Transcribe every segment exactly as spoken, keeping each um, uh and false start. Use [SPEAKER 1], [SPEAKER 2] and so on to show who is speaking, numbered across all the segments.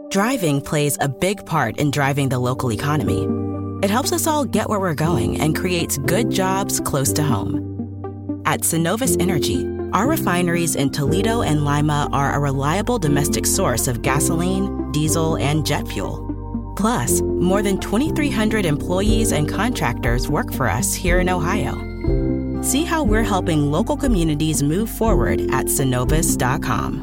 [SPEAKER 1] Driving plays a big part in driving the local economy. It helps us all get where we're going and creates good jobs close to home. At Synovus Energy, our refineries in Toledo and Lima are a reliable domestic source of gasoline, diesel, and jet fuel. Plus, more than twenty-three hundred employees and contractors work for us here in Ohio. See how we're helping local communities move forward at synovus dot com.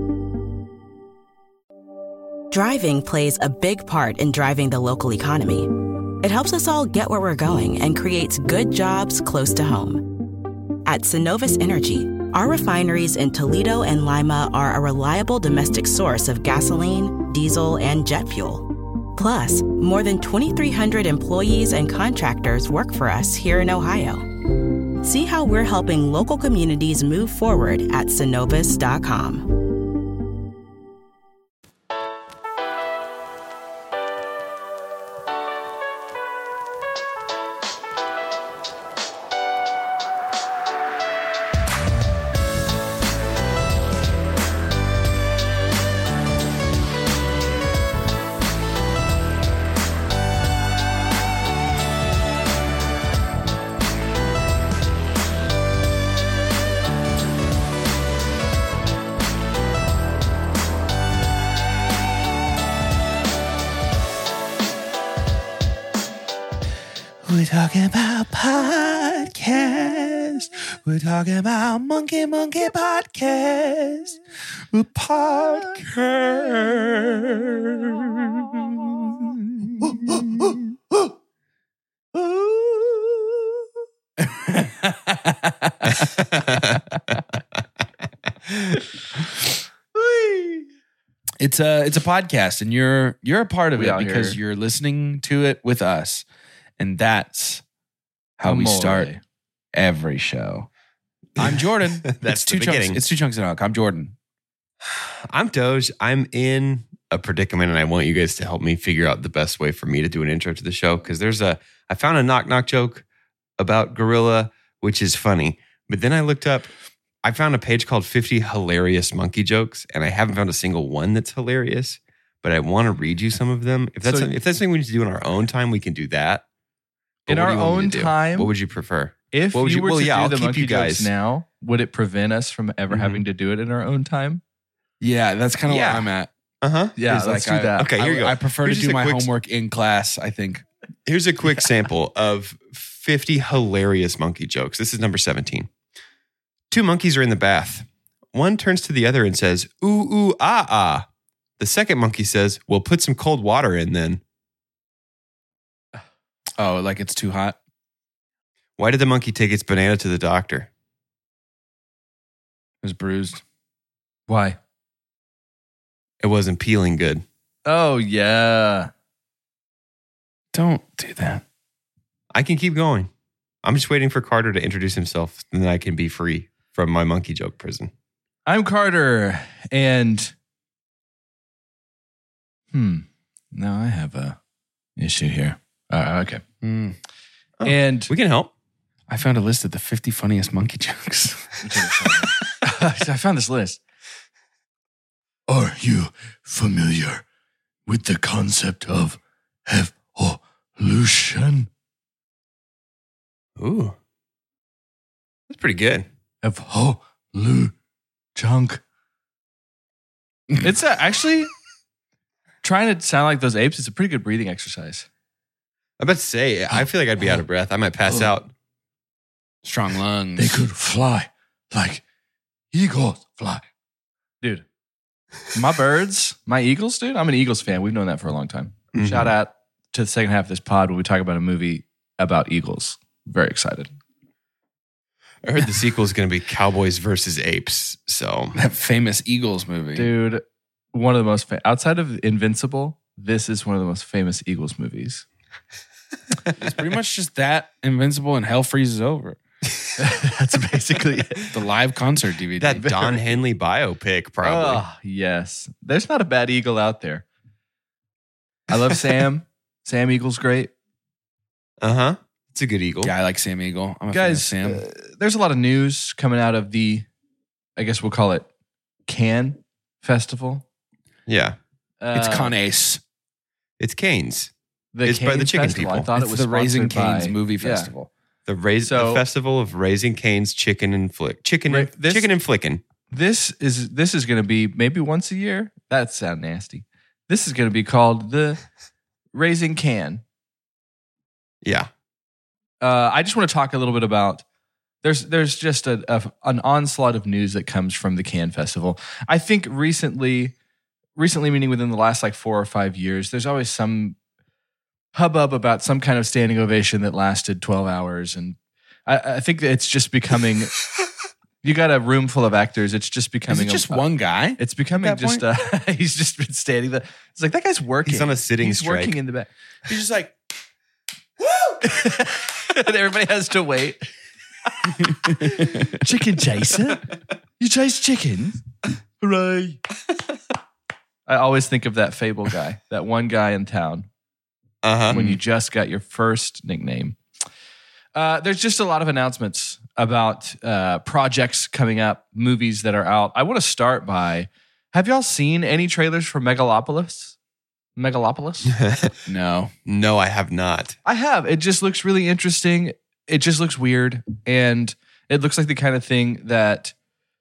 [SPEAKER 1] Driving plays a big part in driving the local economy. It helps us all get where we're going and creates good jobs close to home. At Synovus Energy, our refineries in Toledo and Lima are a reliable domestic source of gasoline, diesel, and jet fuel. Plus, more than twenty-three hundred employees and contractors work for us here in Ohio. See how we're helping local communities move forward at synovus dot com.
[SPEAKER 2] We're talking about podcast. We're talking about Monkey Monkey Podcast. We're podcast. It's a it's a podcast, and you're you're a part of
[SPEAKER 3] We
[SPEAKER 2] it
[SPEAKER 3] out
[SPEAKER 2] because
[SPEAKER 3] here.
[SPEAKER 2] you're listening to it with us, and that's how we
[SPEAKER 3] Amore.
[SPEAKER 2] start every show. I'm Jordan.
[SPEAKER 4] That's
[SPEAKER 2] it's two
[SPEAKER 4] the
[SPEAKER 2] chunks.
[SPEAKER 4] beginning.
[SPEAKER 2] It's two chunks and a hunk. I'm Jordan.
[SPEAKER 4] I'm Doge. I'm in a predicament, and I want you guys to help me figure out the best way for me to do an intro to the show. Because there's a, I found a knock knock joke about gorilla, which is funny. But then I looked up, I found a page called fifty hilarious monkey jokes, and I haven't found a single one that's hilarious. But I want to read you some of them. If that's
[SPEAKER 3] So-
[SPEAKER 4] if that's something we need to do in our own time, we can do that. But
[SPEAKER 3] In
[SPEAKER 4] what
[SPEAKER 3] our
[SPEAKER 4] do you want me
[SPEAKER 3] own
[SPEAKER 4] to do?
[SPEAKER 3] time?
[SPEAKER 4] What would you prefer?
[SPEAKER 3] If
[SPEAKER 4] What would
[SPEAKER 3] you,
[SPEAKER 4] you-
[SPEAKER 3] were
[SPEAKER 4] well,
[SPEAKER 3] to
[SPEAKER 4] yeah,
[SPEAKER 3] do
[SPEAKER 4] I'll
[SPEAKER 3] the
[SPEAKER 4] keep
[SPEAKER 3] monkey
[SPEAKER 4] you
[SPEAKER 3] jokes
[SPEAKER 4] guys-
[SPEAKER 3] now, would it prevent us from ever
[SPEAKER 4] Mhm.
[SPEAKER 3] having to do it in our own time?
[SPEAKER 2] Yeah, that's kind of
[SPEAKER 4] Yeah.
[SPEAKER 2] where I'm at.
[SPEAKER 4] Uh huh.
[SPEAKER 3] Yeah,
[SPEAKER 2] Is
[SPEAKER 3] let's
[SPEAKER 2] like
[SPEAKER 3] do
[SPEAKER 2] I-
[SPEAKER 3] that.
[SPEAKER 4] Okay, here
[SPEAKER 2] I,
[SPEAKER 4] you go.
[SPEAKER 2] I prefer
[SPEAKER 4] Here's
[SPEAKER 2] to
[SPEAKER 4] just
[SPEAKER 2] do
[SPEAKER 4] a
[SPEAKER 2] my
[SPEAKER 4] quick-
[SPEAKER 2] homework in class, I think.
[SPEAKER 4] Here's a quick sample of fifty hilarious monkey jokes. This is number seventeen. Two monkeys are in the bath. One turns to the other and says, ooh, ooh, ah, ah. The second monkey says, well, put some cold water in then.
[SPEAKER 2] Oh, like it's too hot?
[SPEAKER 4] Why did the monkey take its banana to the doctor?
[SPEAKER 2] It was bruised.
[SPEAKER 3] Why?
[SPEAKER 4] It wasn't peeling good.
[SPEAKER 3] Oh, yeah.
[SPEAKER 2] Don't do that.
[SPEAKER 4] I can keep going. I'm just waiting for Carter to introduce himself, and then I can be free from my monkey joke prison.
[SPEAKER 3] I'm Carter, and hmm, now I have a issue here. Uh, okay,
[SPEAKER 2] Mm.
[SPEAKER 4] Oh.
[SPEAKER 3] and
[SPEAKER 4] We can help.
[SPEAKER 2] I found a list of the fifty funniest monkey jokes.
[SPEAKER 3] I found this list. Are you familiar with the concept of evolution?
[SPEAKER 4] Ooh. That's pretty good.
[SPEAKER 3] Evolution. Chunk. It's a, actually trying to sound like those apes. It's a pretty good breathing exercise.
[SPEAKER 4] I'm about to say, I feel like I'd be out of breath. I might pass
[SPEAKER 3] Oh.
[SPEAKER 4] out.
[SPEAKER 2] Strong lungs.
[SPEAKER 3] They could fly like eagles fly. Dude, my birds, my eagles, dude, I'm an Eagles fan. We've known that for a long time.
[SPEAKER 4] Mhm.
[SPEAKER 3] Shout out to the second half of this pod where we talk about a movie about eagles. Very excited.
[SPEAKER 4] I heard the sequel is going to be Cowboys versus Apes. So
[SPEAKER 2] That famous Eagles movie.
[SPEAKER 3] Dude, one of the most, fa- outside of Invincible, this is one of the most famous Eagles movies.
[SPEAKER 2] It's pretty much just that, Invincible, and Hell Freezes Over.
[SPEAKER 3] That's basically it.
[SPEAKER 2] The live concert D V D.
[SPEAKER 4] that Don Henley biopic, probably.
[SPEAKER 3] Oh, yes. There's not a bad eagle out there. I love Sam. Sam Eagle's great.
[SPEAKER 4] Uh huh. It's a good eagle.
[SPEAKER 2] Yeah, I like Sam Eagle. I'm a
[SPEAKER 3] Guys,
[SPEAKER 2] fan of Sam.
[SPEAKER 3] uh, there's a lot of news coming out of the, I guess we'll call it Cannes Festival.
[SPEAKER 4] Yeah.
[SPEAKER 3] Uh,
[SPEAKER 2] It's Con Ace.
[SPEAKER 4] It's Canes.
[SPEAKER 3] the
[SPEAKER 4] it's by the
[SPEAKER 3] Canes
[SPEAKER 4] chicken
[SPEAKER 3] Festival.
[SPEAKER 4] people.
[SPEAKER 3] I thought
[SPEAKER 2] It's
[SPEAKER 3] it was
[SPEAKER 2] the Raising
[SPEAKER 3] sponsored
[SPEAKER 2] Canes
[SPEAKER 3] by-
[SPEAKER 2] movie
[SPEAKER 3] Yeah.
[SPEAKER 2] festival.
[SPEAKER 4] The raise
[SPEAKER 3] So-
[SPEAKER 4] the festival of Raising Cane's Chicken and Flick. Chicken
[SPEAKER 3] Ra-
[SPEAKER 4] and,
[SPEAKER 3] this-
[SPEAKER 4] chicken and flicking.
[SPEAKER 3] This is this is going to be maybe once a year. That sounds nasty. This is going to be called the Raising Can.
[SPEAKER 4] Yeah.
[SPEAKER 3] Uh, I just want to talk a little bit about. There's there's just a, a an onslaught of news that comes from the Cannes Festival. I think recently, recently meaning within the last like four or five years, there's always some hubbub about some kind of standing ovation that lasted twelve hours, and I, I think that it's just becoming. You got a room full of actors. It's just
[SPEAKER 2] Is
[SPEAKER 3] becoming
[SPEAKER 2] it just
[SPEAKER 3] a,
[SPEAKER 2] one guy?
[SPEAKER 3] It's becoming
[SPEAKER 2] at that
[SPEAKER 3] just. Uh, he's just been standing there. It's like that guy's working.
[SPEAKER 4] He's on a sitting
[SPEAKER 3] He's
[SPEAKER 4] strike.
[SPEAKER 3] working in the back,
[SPEAKER 2] He's just like,
[SPEAKER 3] and everybody has to wait. Chicken chaser? You chase chickens? Hooray! I always think of that Fable guy, that one guy in town
[SPEAKER 4] Uh-huh.
[SPEAKER 3] when you just got your first nickname. Uh, there's just a lot of announcements about uh, projects coming up, movies that are out. I want to start by, have y'all seen any trailers for Megalopolis? Megalopolis?
[SPEAKER 2] no.
[SPEAKER 4] No, I have not.
[SPEAKER 3] I have. It just looks really interesting. It just looks weird. And it looks like the kind of thing that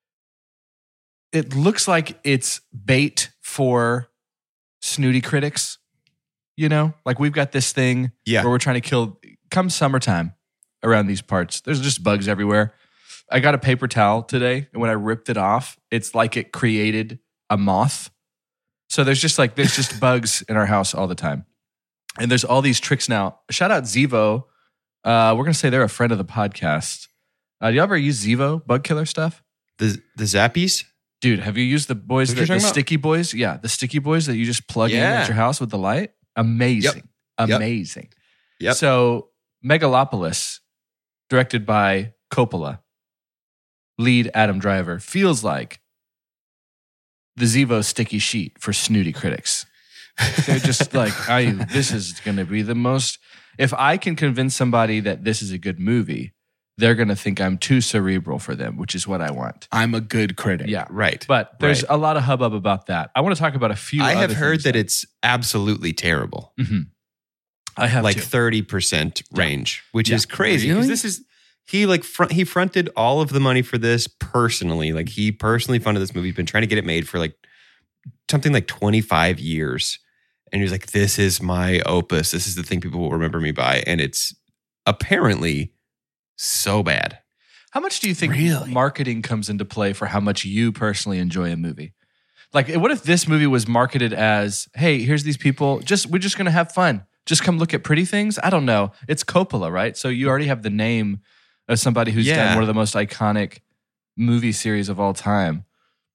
[SPEAKER 3] it looks like it's bait for snooty critics. You know, like we've got this thing
[SPEAKER 4] Yeah.
[SPEAKER 3] where we're trying to kill, come summertime around these parts, there's just bugs everywhere. I got a paper towel today, and when I ripped it off, it's like it created a moth. So there's just like, there's just bugs in our house all the time. And there's all these tricks now. Shout out Zevo. Uh, we're going to say they're a friend of the podcast. Uh, do you ever use Zevo bug killer stuff?
[SPEAKER 4] The the Zappies?
[SPEAKER 3] Dude, have you used the boys,
[SPEAKER 4] What
[SPEAKER 3] the,
[SPEAKER 4] you're
[SPEAKER 3] the
[SPEAKER 4] talking about?
[SPEAKER 3] sticky boys? Yeah, the sticky boys that you just plug in
[SPEAKER 4] Yeah.
[SPEAKER 3] at your house with the light? Amazing.
[SPEAKER 4] Yep.
[SPEAKER 3] Amazing.
[SPEAKER 4] Yep.
[SPEAKER 3] So, Megalopolis, directed by Coppola, lead Adam Driver, feels like the Zevo sticky sheet for snooty critics. They're just like, I, this is going to be the most. If I can convince somebody that this is a good movie, they're going to think I'm too cerebral for them, which is what I want.
[SPEAKER 2] I'm a good critic.
[SPEAKER 3] Yeah.
[SPEAKER 4] Right.
[SPEAKER 3] But there's
[SPEAKER 4] Right.
[SPEAKER 3] a lot of hubbub about that. I want to talk about a few.
[SPEAKER 4] I have
[SPEAKER 3] other
[SPEAKER 4] heard
[SPEAKER 3] things,
[SPEAKER 4] that
[SPEAKER 3] though.
[SPEAKER 4] it's absolutely terrible.
[SPEAKER 3] Mhm. I have
[SPEAKER 4] Like
[SPEAKER 3] to.
[SPEAKER 4] thirty percent range, which
[SPEAKER 3] Yeah.
[SPEAKER 4] is crazy. 'cause
[SPEAKER 2] Really?
[SPEAKER 4] This is he like front he fronted all of the money for this personally. Like he personally funded this movie. He's been trying to get it made for like something like twenty-five years. And he was like, this is my opus. This is the thing people will remember me by. And it's apparently so bad.
[SPEAKER 3] How much do you think
[SPEAKER 2] Really?
[SPEAKER 3] marketing comes into play for how much you personally enjoy a movie? Like, what if this movie was marketed as, hey, here's these people, just we're just going to have fun. Just come look at pretty things? I don't know. It's Coppola, right? So you already have the name of somebody who's
[SPEAKER 4] Yeah.
[SPEAKER 3] done one of the most iconic movie series of all time.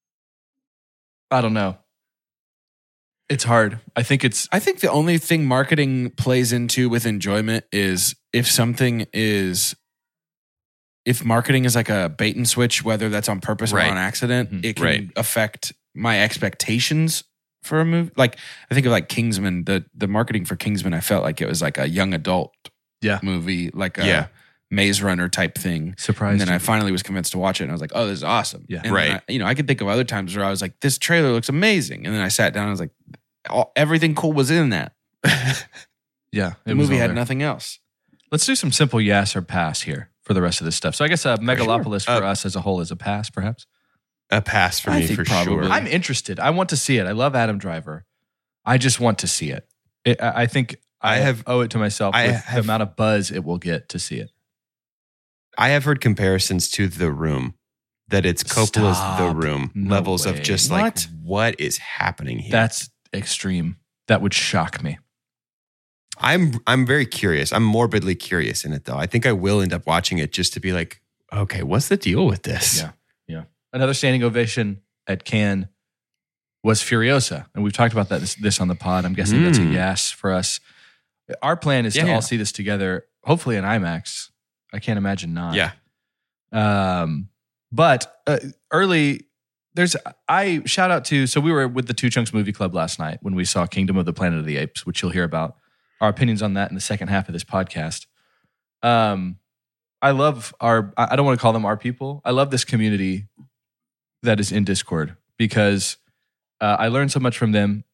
[SPEAKER 3] I don't know. It's hard. I think it's
[SPEAKER 2] I think the only thing marketing plays into with enjoyment is if something is, if marketing is like a bait and switch, whether that's on purpose
[SPEAKER 4] Right.
[SPEAKER 2] or on accident,
[SPEAKER 3] Mhm.
[SPEAKER 2] it can
[SPEAKER 4] Right.
[SPEAKER 2] affect my expectations for a movie. Like I think of like Kingsman, the the marketing for Kingsman, I felt like it was like a young adult
[SPEAKER 3] Yeah.
[SPEAKER 2] movie, like a
[SPEAKER 4] Yeah.
[SPEAKER 2] Maze Runner type thing.
[SPEAKER 3] surprised.
[SPEAKER 2] And then I
[SPEAKER 3] you.
[SPEAKER 2] finally was convinced to watch it, and I was like, "Oh, this is awesome!"
[SPEAKER 3] Yeah.
[SPEAKER 2] And
[SPEAKER 4] Right.
[SPEAKER 2] then I, you know, I could think of other times where I was like, "This trailer looks amazing," and then I sat down and I was like, all, "Everything cool was in that."
[SPEAKER 3] yeah,
[SPEAKER 2] The
[SPEAKER 3] it was
[SPEAKER 2] movie
[SPEAKER 3] all
[SPEAKER 2] had
[SPEAKER 3] there.
[SPEAKER 2] nothing else.
[SPEAKER 3] Let's do some simple yes or pass here for the rest of this stuff. So I guess uh, Megalopolis for
[SPEAKER 4] Uh,
[SPEAKER 3] us as a whole is a pass, perhaps.
[SPEAKER 4] A pass for
[SPEAKER 2] I
[SPEAKER 4] me
[SPEAKER 2] think
[SPEAKER 4] for
[SPEAKER 2] probably.
[SPEAKER 4] sure.
[SPEAKER 3] I'm interested. I want to see it. I love Adam Driver. I just want to see it. it I I think I,
[SPEAKER 4] I
[SPEAKER 3] have
[SPEAKER 4] have-
[SPEAKER 3] owe it to myself
[SPEAKER 4] I
[SPEAKER 3] with
[SPEAKER 4] have-
[SPEAKER 3] the amount of buzz it will get to see it.
[SPEAKER 4] I have heard comparisons to The Room, that it's Coppola's
[SPEAKER 3] Stop.
[SPEAKER 4] The Room
[SPEAKER 3] No
[SPEAKER 4] levels
[SPEAKER 3] way.
[SPEAKER 4] of just
[SPEAKER 2] What?
[SPEAKER 4] like, what is happening here?
[SPEAKER 3] That's extreme. That would shock me.
[SPEAKER 4] I'm I'm very curious. I'm morbidly curious in it though. I think I will end up watching it just to be like, okay, what's the deal with this?
[SPEAKER 3] Yeah. Yeah. Another standing ovation at Cannes was Furiosa. And we've talked about that this, this on the pod. I'm guessing that's a
[SPEAKER 4] Mm.
[SPEAKER 3] yes for us. Our plan is
[SPEAKER 2] Yeah,
[SPEAKER 3] to
[SPEAKER 2] yeah.
[SPEAKER 3] all see this together, hopefully in IMAX. I can't imagine not.
[SPEAKER 4] Yeah.
[SPEAKER 3] Um, but uh, early, there's I shout out to. So we were with the Two Chunks Movie Club last night when we saw Kingdom of the Planet of the Apes, which you'll hear about our opinions on that in the second half of this podcast. Um, I love our. I I don't want to call them our people. I love this community that is in Discord because uh, I learned so much from them.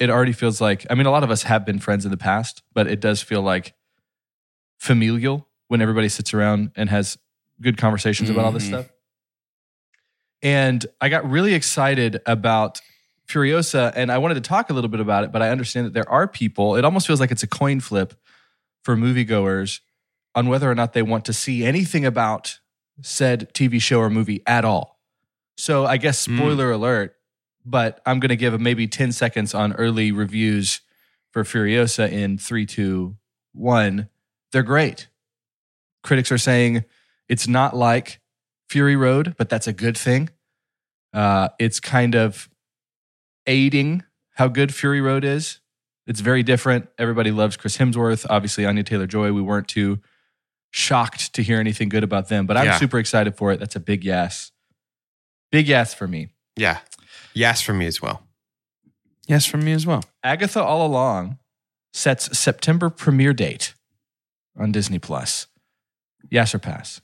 [SPEAKER 3] it already feels like, I mean, a lot of us have been friends in the past, but it does feel like familial when everybody sits around and has good conversations about all this
[SPEAKER 2] Mhm.
[SPEAKER 3] stuff. And I got really excited about Furiosa, and I wanted to talk a little bit about it, but I understand that there are people, it almost feels like it's a coin flip for moviegoers on whether or not they want to see anything about said T V show or movie at all. So I guess spoiler alert, but I'm going to give maybe ten seconds on early reviews for Furiosa in three, two, one. They're great. Critics are saying it's not like Fury Road, but that's a good thing. Uh, it's kind of aiding how good Fury Road is. It's very different. Everybody loves Chris Hemsworth. Obviously, Anya Taylor-Joy. We weren't too shocked to hear anything good about them, but I'm
[SPEAKER 4] Yeah.
[SPEAKER 3] super excited for it. That's a big yes. Big yes for me.
[SPEAKER 4] Yeah. Yes, for me as well.
[SPEAKER 2] Yes, from me as well.
[SPEAKER 3] Agatha All Along sets September premiere date on Disney Plus. Yes or pass?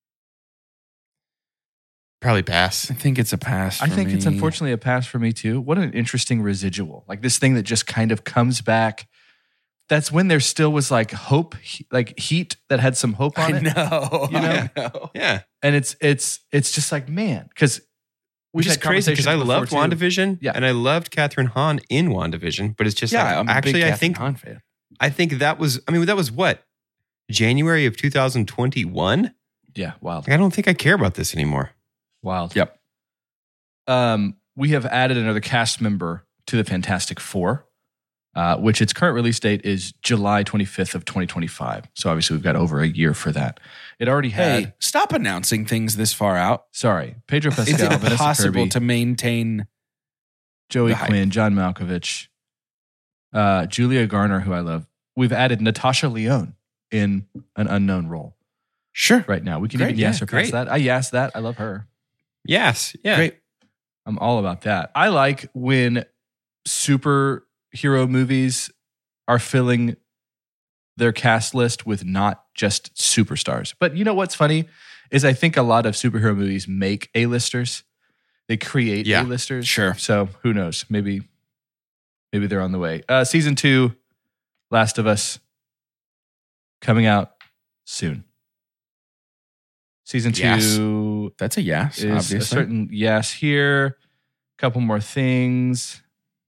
[SPEAKER 4] Probably pass.
[SPEAKER 2] I think it's a pass.
[SPEAKER 3] I
[SPEAKER 2] for
[SPEAKER 3] think it's
[SPEAKER 2] me.
[SPEAKER 3] unfortunately a pass for me too. What an interesting residual. Like this thing that just kind of comes back. That's when there still was like hope, he- like heat that had some hope on
[SPEAKER 2] I
[SPEAKER 3] it.
[SPEAKER 2] know.
[SPEAKER 3] You know?
[SPEAKER 2] I know.
[SPEAKER 4] Yeah.
[SPEAKER 3] And it's it's it's just like, man, because
[SPEAKER 4] Which is crazy because I loved
[SPEAKER 3] WandaVision.
[SPEAKER 4] WandaVision
[SPEAKER 3] Yeah.
[SPEAKER 4] and I loved Catherine Hahn in WandaVision, but it's just
[SPEAKER 2] Yeah,
[SPEAKER 4] like,
[SPEAKER 2] I'm a
[SPEAKER 4] actually,
[SPEAKER 2] big
[SPEAKER 4] I
[SPEAKER 2] Catherine
[SPEAKER 4] think
[SPEAKER 2] Hahn fan.
[SPEAKER 4] I think that was, I mean, that was what? January of two thousand twenty-one?
[SPEAKER 3] Yeah, wild.
[SPEAKER 4] Like, I don't think I care about this anymore.
[SPEAKER 3] Wild.
[SPEAKER 2] Yep.
[SPEAKER 3] Um, we have added another cast member to the Fantastic Four, uh, which its current release date is July twenty-fifth of twenty twenty-five. So obviously we've got over a year for that. It already had,
[SPEAKER 2] Hey, stop announcing things this far out.
[SPEAKER 3] sorry, Pedro
[SPEAKER 2] Is
[SPEAKER 3] Pascal,
[SPEAKER 2] it
[SPEAKER 3] Vanessa
[SPEAKER 2] possible
[SPEAKER 3] Kirby,
[SPEAKER 2] to maintain?
[SPEAKER 3] Joey
[SPEAKER 2] the hype?
[SPEAKER 3] Quinn, John Malkovich, uh, Julia Garner, who I love. We've added Natasha Lyonne in an unknown role
[SPEAKER 2] Sure.
[SPEAKER 3] right now. We can
[SPEAKER 4] Great,
[SPEAKER 3] even yes
[SPEAKER 4] yeah,
[SPEAKER 3] or pass
[SPEAKER 4] great.
[SPEAKER 3] that. I yes that. I love her.
[SPEAKER 4] Yes. Yeah.
[SPEAKER 2] Great.
[SPEAKER 3] I'm all about that. I like when superhero movies are filling their cast list with not just superstars. But you know what's funny is I think a lot of superhero movies make A-listers. They create
[SPEAKER 4] Yeah,
[SPEAKER 3] A-listers.
[SPEAKER 2] sure.
[SPEAKER 3] So who knows? Maybe maybe they're on the way. Uh, season two, Last of Us, coming out soon. Season
[SPEAKER 4] Yes.
[SPEAKER 3] two
[SPEAKER 2] That's a yes,
[SPEAKER 3] is a
[SPEAKER 2] obviously.
[SPEAKER 3] certain yes here. Couple more things.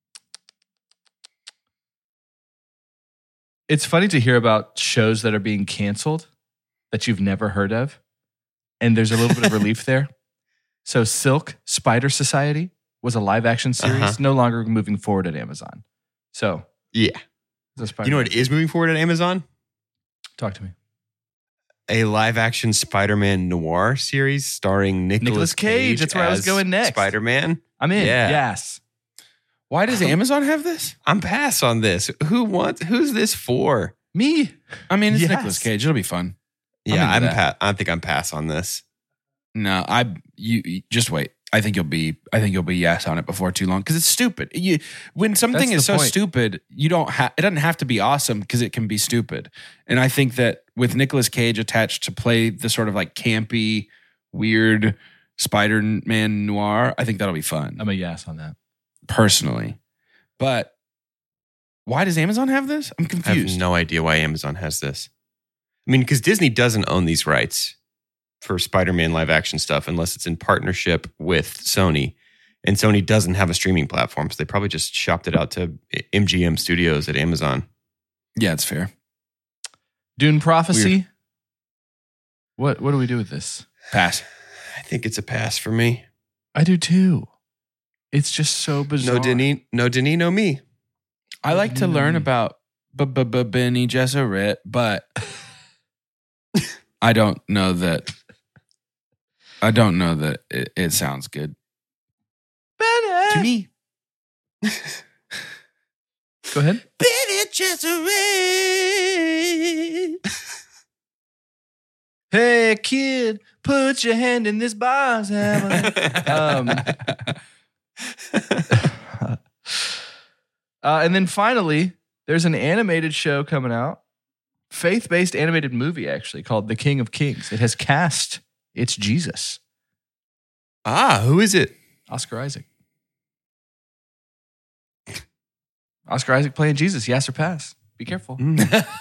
[SPEAKER 3] It's funny to hear about shows that are being canceled that you've never heard of. And there's a little bit of relief there. So Silk Spider Society was a live action series,
[SPEAKER 4] Uh-huh.
[SPEAKER 3] no longer moving forward at Amazon. So
[SPEAKER 4] Yeah.
[SPEAKER 3] the Spider-
[SPEAKER 4] You know what is moving forward at Amazon?
[SPEAKER 3] Talk to me.
[SPEAKER 4] A live action Spider Man noir series starring Nicolas
[SPEAKER 3] Nicolas Cage,
[SPEAKER 4] Cage.
[SPEAKER 3] that's where I was
[SPEAKER 4] as
[SPEAKER 3] going next.
[SPEAKER 4] Spider Man.
[SPEAKER 3] I'm in.
[SPEAKER 4] Yeah.
[SPEAKER 3] Yes.
[SPEAKER 2] Why does Amazon have this?
[SPEAKER 4] I'm pass on this. Who wants, who's this for?
[SPEAKER 3] Me.
[SPEAKER 2] I mean, it's
[SPEAKER 3] Yes.
[SPEAKER 2] Nicolas Cage. It'll be fun.
[SPEAKER 4] Yeah,
[SPEAKER 2] into
[SPEAKER 4] I'm
[SPEAKER 2] that.
[SPEAKER 4] pa- I think I'm pass on this.
[SPEAKER 2] No, I you, you just wait. I think you'll be. I think you'll be yes on it before too long because it's stupid. You when something
[SPEAKER 3] That's
[SPEAKER 2] is
[SPEAKER 3] the
[SPEAKER 2] so
[SPEAKER 3] point.
[SPEAKER 2] stupid, you don't have. It doesn't have to be awesome because it can be stupid. And I think that with Nicolas Cage attached to play the sort of like campy, weird Spider-Man noir, I think that'll be fun
[SPEAKER 3] I'm a yes on that.
[SPEAKER 2] personally. But why does Amazon have this? I'm
[SPEAKER 4] I have
[SPEAKER 2] confused.
[SPEAKER 4] no idea why Amazon has this. I mean, because Disney doesn't own these rights for Spider-Man live action stuff unless it's in partnership with Sony. And Sony doesn't have a streaming platform, so they probably just shopped it out to M G M Studios at Amazon.
[SPEAKER 2] Yeah, it's fair.
[SPEAKER 3] Dune Prophecy.
[SPEAKER 2] Weird.
[SPEAKER 3] What what do we do with this?
[SPEAKER 2] Pass.
[SPEAKER 4] I think it's a pass for me.
[SPEAKER 3] I do too. It's just so bizarre.
[SPEAKER 4] No Denis, no Denis, no me.
[SPEAKER 2] I like to learn
[SPEAKER 3] Mm.
[SPEAKER 2] about B- B- B- Benny Gesserit, but I don't know that. I don't know that it, it sounds good
[SPEAKER 3] Benny.
[SPEAKER 2] to me.
[SPEAKER 3] Go ahead.
[SPEAKER 2] Benny Gesserit.
[SPEAKER 3] Hey kid, put your hand in this box. um, uh, and then finally, there's an animated show coming out, faith-based animated movie actually called The King of Kings. It has cast it's Jesus,
[SPEAKER 4] ah, who is it?
[SPEAKER 3] Oscar Isaac. Oscar Isaac playing Jesus. Yes or pass. Be careful.
[SPEAKER 4] Mm.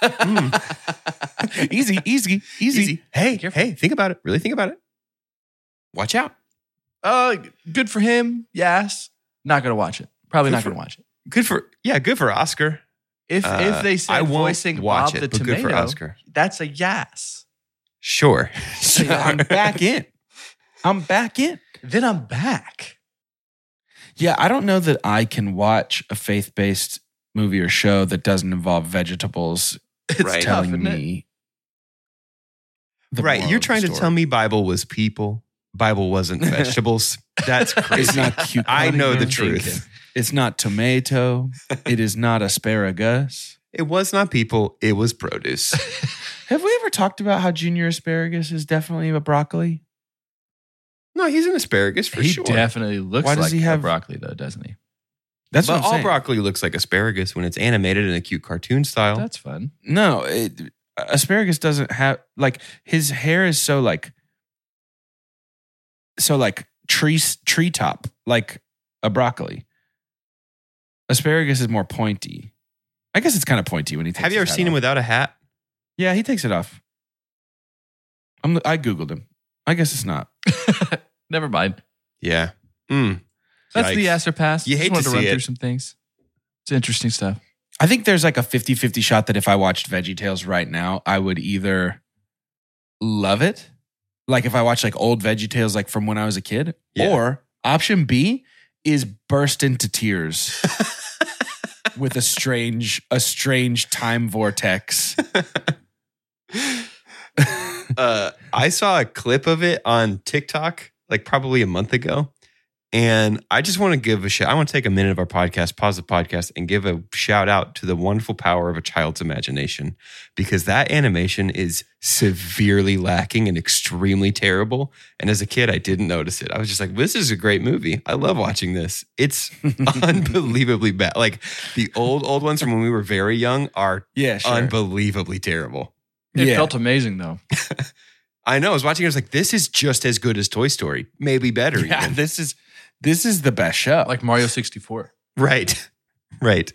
[SPEAKER 4] Mm.
[SPEAKER 2] easy, easy, easy,
[SPEAKER 4] Easy. Hey,
[SPEAKER 3] Careful.
[SPEAKER 4] hey, think about it. Really think about it. Watch out.
[SPEAKER 3] Uh, good for him. Yes. Not going to watch it. Probably
[SPEAKER 4] Good
[SPEAKER 3] not
[SPEAKER 4] for-
[SPEAKER 3] going to watch it.
[SPEAKER 4] Good for yeah, good for Oscar.
[SPEAKER 3] If
[SPEAKER 4] Uh,
[SPEAKER 3] if they say
[SPEAKER 4] I won't
[SPEAKER 3] voicing
[SPEAKER 4] watch
[SPEAKER 3] Bob
[SPEAKER 4] it,
[SPEAKER 3] the
[SPEAKER 4] but good for
[SPEAKER 3] Tomato,
[SPEAKER 4] Oscar.
[SPEAKER 3] that's a yes.
[SPEAKER 4] Sure.
[SPEAKER 2] I'm back in. I'm back in.
[SPEAKER 3] Then I'm back.
[SPEAKER 2] Yeah, I don't know that I can watch a faith-based movie or show that doesn't involve vegetables
[SPEAKER 3] It's
[SPEAKER 4] Right.
[SPEAKER 3] tough,
[SPEAKER 2] telling
[SPEAKER 3] isn't it?
[SPEAKER 2] me. the
[SPEAKER 4] Right.
[SPEAKER 2] moral
[SPEAKER 4] You're
[SPEAKER 2] of the
[SPEAKER 4] trying to
[SPEAKER 2] story.
[SPEAKER 4] tell me Bible was people. Bible wasn't vegetables. That's crazy.
[SPEAKER 2] It's not cute.
[SPEAKER 4] I know the
[SPEAKER 3] Thinking.
[SPEAKER 4] truth.
[SPEAKER 2] It's not tomato. It is not asparagus.
[SPEAKER 4] It was not people. It was produce.
[SPEAKER 2] Have we ever talked about how junior asparagus is definitely a broccoli?
[SPEAKER 4] No, he's an asparagus for
[SPEAKER 3] he
[SPEAKER 4] sure.
[SPEAKER 3] definitely looks
[SPEAKER 2] Why does
[SPEAKER 3] like
[SPEAKER 2] he have-
[SPEAKER 3] a broccoli, though, doesn't he?
[SPEAKER 2] That's
[SPEAKER 4] but
[SPEAKER 2] what I'm
[SPEAKER 4] all
[SPEAKER 2] saying.
[SPEAKER 4] broccoli looks like asparagus when it's animated in a cute cartoon style.
[SPEAKER 3] That's fun.
[SPEAKER 2] No, it, asparagus doesn't have like his hair is so like so like tree treetop like a broccoli. Asparagus is more pointy. I guess it's kind of pointy when he takes
[SPEAKER 4] Have you ever
[SPEAKER 2] his hat
[SPEAKER 4] seen him
[SPEAKER 2] off.
[SPEAKER 4] without a hat?
[SPEAKER 2] Yeah, he takes it off. I'm, I googled him. I guess it's not.
[SPEAKER 3] Never mind.
[SPEAKER 4] Yeah. Mm.
[SPEAKER 3] That's
[SPEAKER 4] Yikes.
[SPEAKER 3] the yes or pass.
[SPEAKER 4] You
[SPEAKER 3] Just
[SPEAKER 4] hate
[SPEAKER 3] wanted
[SPEAKER 4] to
[SPEAKER 3] to run
[SPEAKER 4] see
[SPEAKER 3] through
[SPEAKER 4] it.
[SPEAKER 3] some things. It's interesting stuff.
[SPEAKER 2] I think there's like a fifty-fifty shot that if I watched VeggieTales right now, I would either love it, like if I watch like old VeggieTales like from when I was a kid,
[SPEAKER 4] Yeah.
[SPEAKER 2] or option B is burst into tears with a strange a strange time vortex.
[SPEAKER 4] uh, I saw a clip of it on TikTok like probably a month ago. And I just want to give a shout. I want to take a minute of our podcast, pause the podcast, and give a shout out to the wonderful power of a child's imagination, because that animation is severely lacking and extremely terrible. And as a kid, I didn't notice it. I was just like, this is a great movie. I love watching this. It's unbelievably bad. Like the old, old ones from when we were very young are
[SPEAKER 2] Yeah, sure.
[SPEAKER 4] unbelievably terrible.
[SPEAKER 3] It
[SPEAKER 2] Yeah.
[SPEAKER 3] felt amazing, though.
[SPEAKER 4] I know. I was watching it. I was like, this is just as good as Toy Story. Maybe better.
[SPEAKER 2] Yeah,
[SPEAKER 4] even.
[SPEAKER 2] this is this is the best show.
[SPEAKER 3] Like Mario sixty-four.
[SPEAKER 4] Right. Right.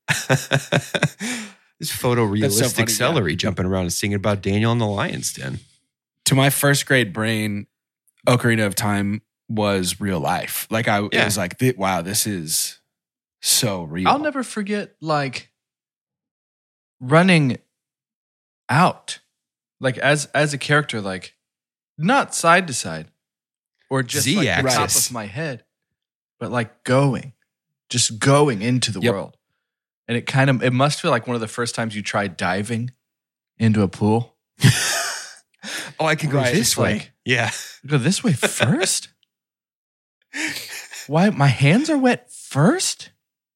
[SPEAKER 4] This photorealistic
[SPEAKER 2] funny,
[SPEAKER 4] celery jumping around and singing about Daniel and the Lion's Den.
[SPEAKER 2] To my first grade brain, Ocarina of Time was real life. Like I
[SPEAKER 4] Yeah.
[SPEAKER 2] it was like, th- wow, this is so real.
[SPEAKER 3] I'll never forget, like, running out. Like, as as a character, like, not side to side or just like the top
[SPEAKER 4] Z-axis.
[SPEAKER 3] of my head, but like going, just going into the
[SPEAKER 2] Yep.
[SPEAKER 3] world. And it kind of, it must feel like one of the first times you tried diving into a pool.
[SPEAKER 4] Oh, I can go
[SPEAKER 2] Right,
[SPEAKER 4] this
[SPEAKER 3] it's
[SPEAKER 4] way.
[SPEAKER 3] like-
[SPEAKER 4] yeah.
[SPEAKER 3] You go this way first? Why? My hands are wet first?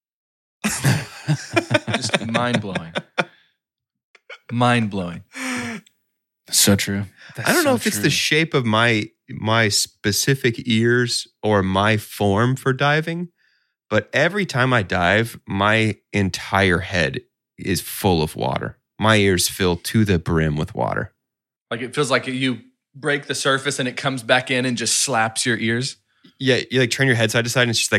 [SPEAKER 3] Just mind blowing. Mind blowing.
[SPEAKER 2] So true.
[SPEAKER 4] I don't know
[SPEAKER 2] so
[SPEAKER 4] if it's
[SPEAKER 2] true.
[SPEAKER 4] the shape of my my specific ears or my form for diving, but every time I dive, my entire head is full of water. My ears fill to the brim with water.
[SPEAKER 3] Like it feels like you break the surface and it comes back in and just slaps your ears.
[SPEAKER 4] Yeah, you like turn your head side to side and it's just like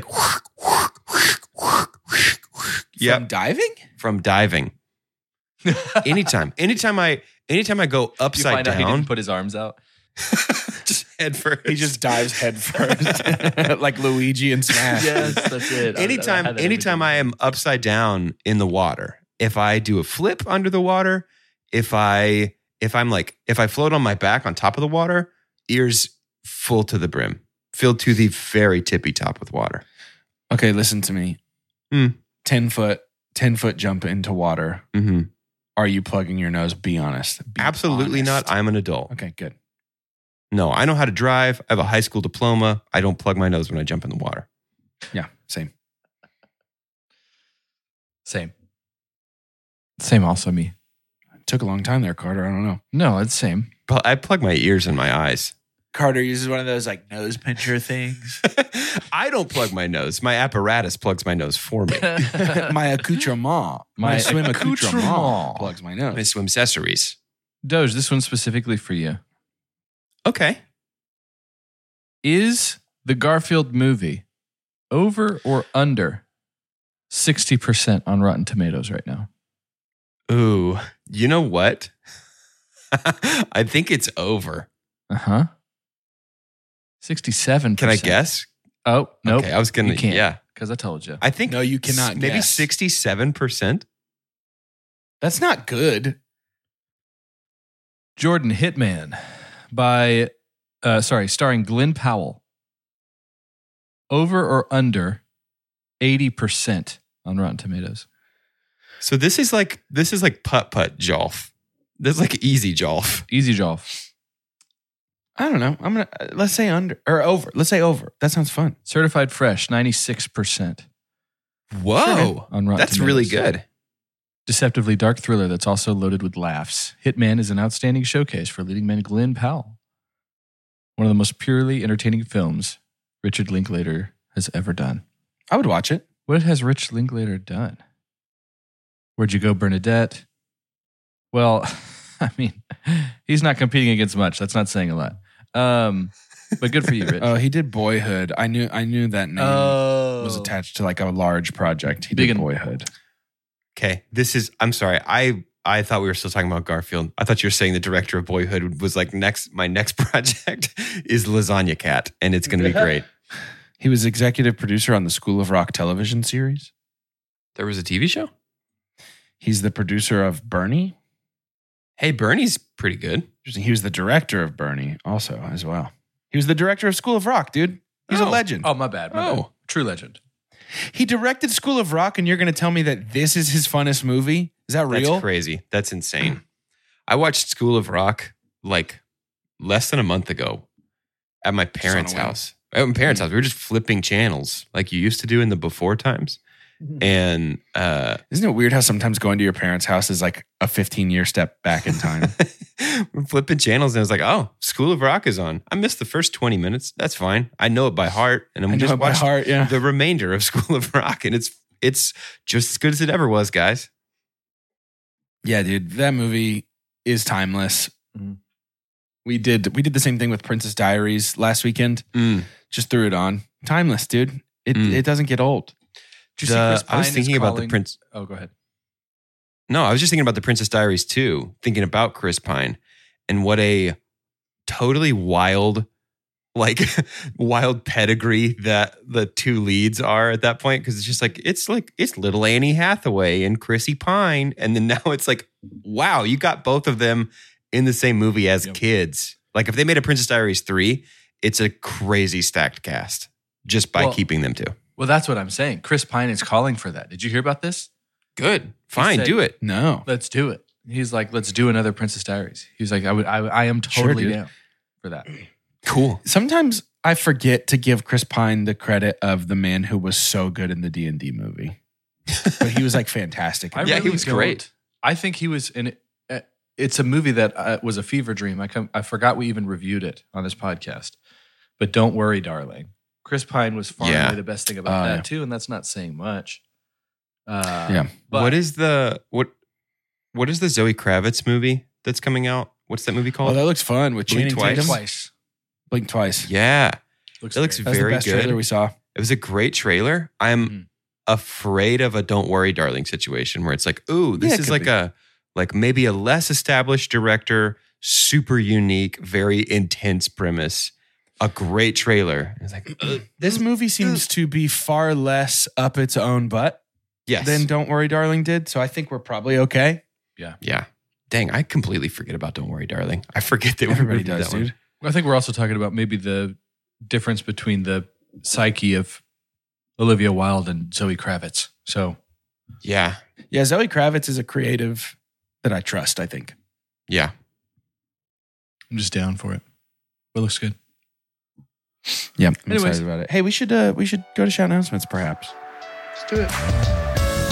[SPEAKER 4] yeah,
[SPEAKER 2] From diving?
[SPEAKER 4] from diving. Anytime, anytime I, anytime I go
[SPEAKER 3] You
[SPEAKER 4] upside
[SPEAKER 3] find out he
[SPEAKER 4] down,
[SPEAKER 3] didn't put his arms out.
[SPEAKER 4] just head first.
[SPEAKER 2] He just dives head first, like Luigi in Smash.
[SPEAKER 3] that's it.
[SPEAKER 4] anytime, anytime I am upside down in the water, if I do a flip under the water, if I, if I'm like, if I float on my back on top of the water, ears full to the brim, filled to the very tippy top with water.
[SPEAKER 2] Okay, listen to me.
[SPEAKER 4] Hmm.
[SPEAKER 2] Ten foot, ten foot jump into water.
[SPEAKER 4] Mm-hmm.
[SPEAKER 2] Are you plugging your nose? Be honest. Be
[SPEAKER 4] Absolutely
[SPEAKER 2] honest.
[SPEAKER 4] not. I'm an adult.
[SPEAKER 2] Okay, good.
[SPEAKER 4] No, I know how to drive. I have a high school diploma. I don't plug my nose when I jump in the water.
[SPEAKER 2] Yeah, same.
[SPEAKER 3] Same. Same also me.
[SPEAKER 2] Took a long time there, Carter. I don't know.
[SPEAKER 3] No, it's same.
[SPEAKER 4] But I plug my ears and my eyes.
[SPEAKER 2] Carter uses one of those like nose pincher things.
[SPEAKER 4] I don't plug my nose. My apparatus plugs my nose for me.
[SPEAKER 2] My accoutrement, my,
[SPEAKER 3] My
[SPEAKER 2] swim accoutrement,
[SPEAKER 3] accoutrement.
[SPEAKER 2] plugs my
[SPEAKER 4] My
[SPEAKER 2] nose.
[SPEAKER 4] swim accessories.
[SPEAKER 3] Doge, this one's specifically for you.
[SPEAKER 4] Okay.
[SPEAKER 3] Is the Garfield movie over or under sixty percent on Rotten Tomatoes right now.
[SPEAKER 4] Ooh, you know what? I think it's over.
[SPEAKER 3] Uh-huh. sixty-seven percent.
[SPEAKER 4] Can I guess?
[SPEAKER 3] Oh, nope.
[SPEAKER 4] Okay, I was gonna.
[SPEAKER 3] You can't,
[SPEAKER 4] Yeah,
[SPEAKER 3] because I told you.
[SPEAKER 4] I think
[SPEAKER 2] No, you cannot
[SPEAKER 4] s- Maybe
[SPEAKER 2] guess.
[SPEAKER 4] sixty-seven percent.
[SPEAKER 2] That's not good.
[SPEAKER 3] Jordan Hitman by, uh, sorry, starring Glenn Powell. Over or under eighty percent on Rotten Tomatoes.
[SPEAKER 4] So this is like this is like putt putt jolf. This is like easy jolf.
[SPEAKER 3] Easy Jolf.
[SPEAKER 2] I don't know. I'm gonna uh, let's say under or over. Let's say over. That sounds fun.
[SPEAKER 3] Certified Fresh, ninety-six percent
[SPEAKER 4] Whoa,
[SPEAKER 3] on Rotten
[SPEAKER 4] that's really
[SPEAKER 3] Tomatoes.
[SPEAKER 4] good.
[SPEAKER 3] Deceptively dark thriller that's also loaded with laughs. Hitman is an outstanding showcase for leading man Glenn Powell. One of the most purely entertaining films Richard Linklater has ever done.
[SPEAKER 2] I would watch it.
[SPEAKER 3] What has Rich Linklater done? Where'd You Go, Bernadette? Well, I mean, he's not competing against much. That's not saying a lot. Um, but good for you, Rich.
[SPEAKER 2] Oh, he did Boyhood. I knew I knew that name
[SPEAKER 3] Oh.
[SPEAKER 2] was attached to like a large project. He
[SPEAKER 3] Big
[SPEAKER 2] did
[SPEAKER 3] and-
[SPEAKER 2] Boyhood.
[SPEAKER 4] Okay, this is. I'm sorry. I I thought we were still talking about Garfield. I thought you were saying the director of Boyhood was like next. My next project is Lasagna Cat, and it's going to be great.
[SPEAKER 2] He was executive producer on the School of Rock television series.
[SPEAKER 4] There was a T V show.
[SPEAKER 2] He's the producer of Bernie.
[SPEAKER 4] Hey, Bernie's pretty good.
[SPEAKER 2] He was the director of Bernie also as well. He was the director of School of Rock, dude. He's
[SPEAKER 4] Oh.
[SPEAKER 2] a legend.
[SPEAKER 3] Oh, my bad. My
[SPEAKER 4] Oh.
[SPEAKER 3] bad. True legend.
[SPEAKER 2] He directed School of Rock, and you're going to tell me that this is his funnest movie? Is that real?
[SPEAKER 4] That's crazy. That's insane. I watched School of Rock like less than a month ago at my parents'
[SPEAKER 2] on a whim.
[SPEAKER 4] house. At my parents' house, we were just flipping channels like you used to do in the before times. And uh,
[SPEAKER 2] Isn't it weird how sometimes going to your parents' house is like a fifteen year step back in time?
[SPEAKER 4] we're flipping channels, and I was like, "Oh, School of Rock is on." I missed the first twenty minutes. That's fine. I know it by heart, and I'm
[SPEAKER 2] I know
[SPEAKER 4] just
[SPEAKER 2] it by
[SPEAKER 4] watching
[SPEAKER 2] heart, yeah.
[SPEAKER 4] the remainder of School of Rock, and it's it's just as good as it ever was, guys.
[SPEAKER 2] Yeah, dude, that movie is timeless.
[SPEAKER 3] Mhm.
[SPEAKER 2] We did we did the same thing with Princess Diaries last weekend.
[SPEAKER 4] Mm.
[SPEAKER 2] Just threw it on. Timeless, dude. It
[SPEAKER 4] Mm.
[SPEAKER 2] it doesn't get old.
[SPEAKER 3] Did you see
[SPEAKER 4] The-
[SPEAKER 3] Chris
[SPEAKER 4] I was
[SPEAKER 3] Pine is
[SPEAKER 4] thinking about the
[SPEAKER 3] calling-
[SPEAKER 4] Prince.
[SPEAKER 3] Oh, go ahead.
[SPEAKER 4] No, I was just thinking about the Princess Diaries too, thinking about Chris Pine and what a totally wild, like wild pedigree that the two leads are at that point. Cause it's just like, it's like, it's little Annie Hathaway and Chrissy Pine. And then now it's like, wow, you got both of them in the same movie as
[SPEAKER 3] Yep.
[SPEAKER 4] kids. Like if they made a Princess Diaries three, it's a crazy stacked cast just by
[SPEAKER 3] Well-
[SPEAKER 4] keeping them two.
[SPEAKER 3] Well, that's what I'm saying. Chris Pine is calling for that. Did you hear about this?
[SPEAKER 4] Good. Fine.
[SPEAKER 3] said-
[SPEAKER 4] Do it.
[SPEAKER 2] No.
[SPEAKER 3] Let's do it. He's like, let's do another Princess Diaries. He's like, I would, I, I am
[SPEAKER 2] Sure,
[SPEAKER 3] totally
[SPEAKER 2] dude.
[SPEAKER 3] down for that.
[SPEAKER 4] Cool.
[SPEAKER 2] Sometimes I forget to give Chris Pine the credit of the man who was so good in the D and D movie. But he was like fantastic.
[SPEAKER 3] I
[SPEAKER 4] Yeah, he
[SPEAKER 3] really
[SPEAKER 4] was
[SPEAKER 3] don't-
[SPEAKER 4] great.
[SPEAKER 3] I think he was in. uh, It's a movie that uh, was a fever dream. I come, I forgot we even reviewed it on this podcast. But don't worry, darling. Chris Pine was far
[SPEAKER 4] Yeah.
[SPEAKER 3] and away the best thing about
[SPEAKER 2] Oh,
[SPEAKER 3] that
[SPEAKER 2] yeah.
[SPEAKER 3] too, and that's not saying much. Uh,
[SPEAKER 2] Yeah.
[SPEAKER 3] but
[SPEAKER 4] what is the what what is the Zoe Kravitz movie that's coming out? What's that movie
[SPEAKER 2] Oh,
[SPEAKER 4] called?
[SPEAKER 2] that looks fun with
[SPEAKER 4] Blink
[SPEAKER 2] Channing
[SPEAKER 4] Twice?
[SPEAKER 2] Tatum.
[SPEAKER 3] twice?
[SPEAKER 2] Blink twice.
[SPEAKER 4] yeah.
[SPEAKER 3] Looks
[SPEAKER 4] It looks
[SPEAKER 3] great.
[SPEAKER 2] That's
[SPEAKER 4] very
[SPEAKER 2] the best
[SPEAKER 4] good.
[SPEAKER 2] trailer we saw.
[SPEAKER 4] It was a great trailer. I'm
[SPEAKER 3] Mhm.
[SPEAKER 4] afraid of a "Don't Worry, Darling" situation where it's like, ooh, this
[SPEAKER 2] Yeah, it
[SPEAKER 4] is
[SPEAKER 2] could
[SPEAKER 4] like
[SPEAKER 2] be.
[SPEAKER 4] a like maybe a less established director, super unique, very intense premise, a great trailer. It's like, uh,
[SPEAKER 2] This movie seems to be far less up its own butt
[SPEAKER 4] yes,
[SPEAKER 2] than Don't Worry, Darling did. So I think we're probably okay.
[SPEAKER 4] yeah. Dang, I completely forget about "Don't Worry, Darling." I forget that we
[SPEAKER 2] Everybody
[SPEAKER 4] reviewed
[SPEAKER 2] does,
[SPEAKER 4] that one.
[SPEAKER 2] dude.
[SPEAKER 3] I think we're also talking about maybe the difference between the psyche of Olivia Wilde and Zoe Kravitz. So
[SPEAKER 4] Yeah,
[SPEAKER 2] Yeah, Zoe Kravitz is a creative that I trust, I think.
[SPEAKER 4] yeah.
[SPEAKER 3] I'm just down for it. It looks good.
[SPEAKER 2] Yeah, I'm
[SPEAKER 3] Anyways.
[SPEAKER 2] excited about it. Hey, we should uh, we should go to shout announcements, perhaps.
[SPEAKER 3] Let's do it.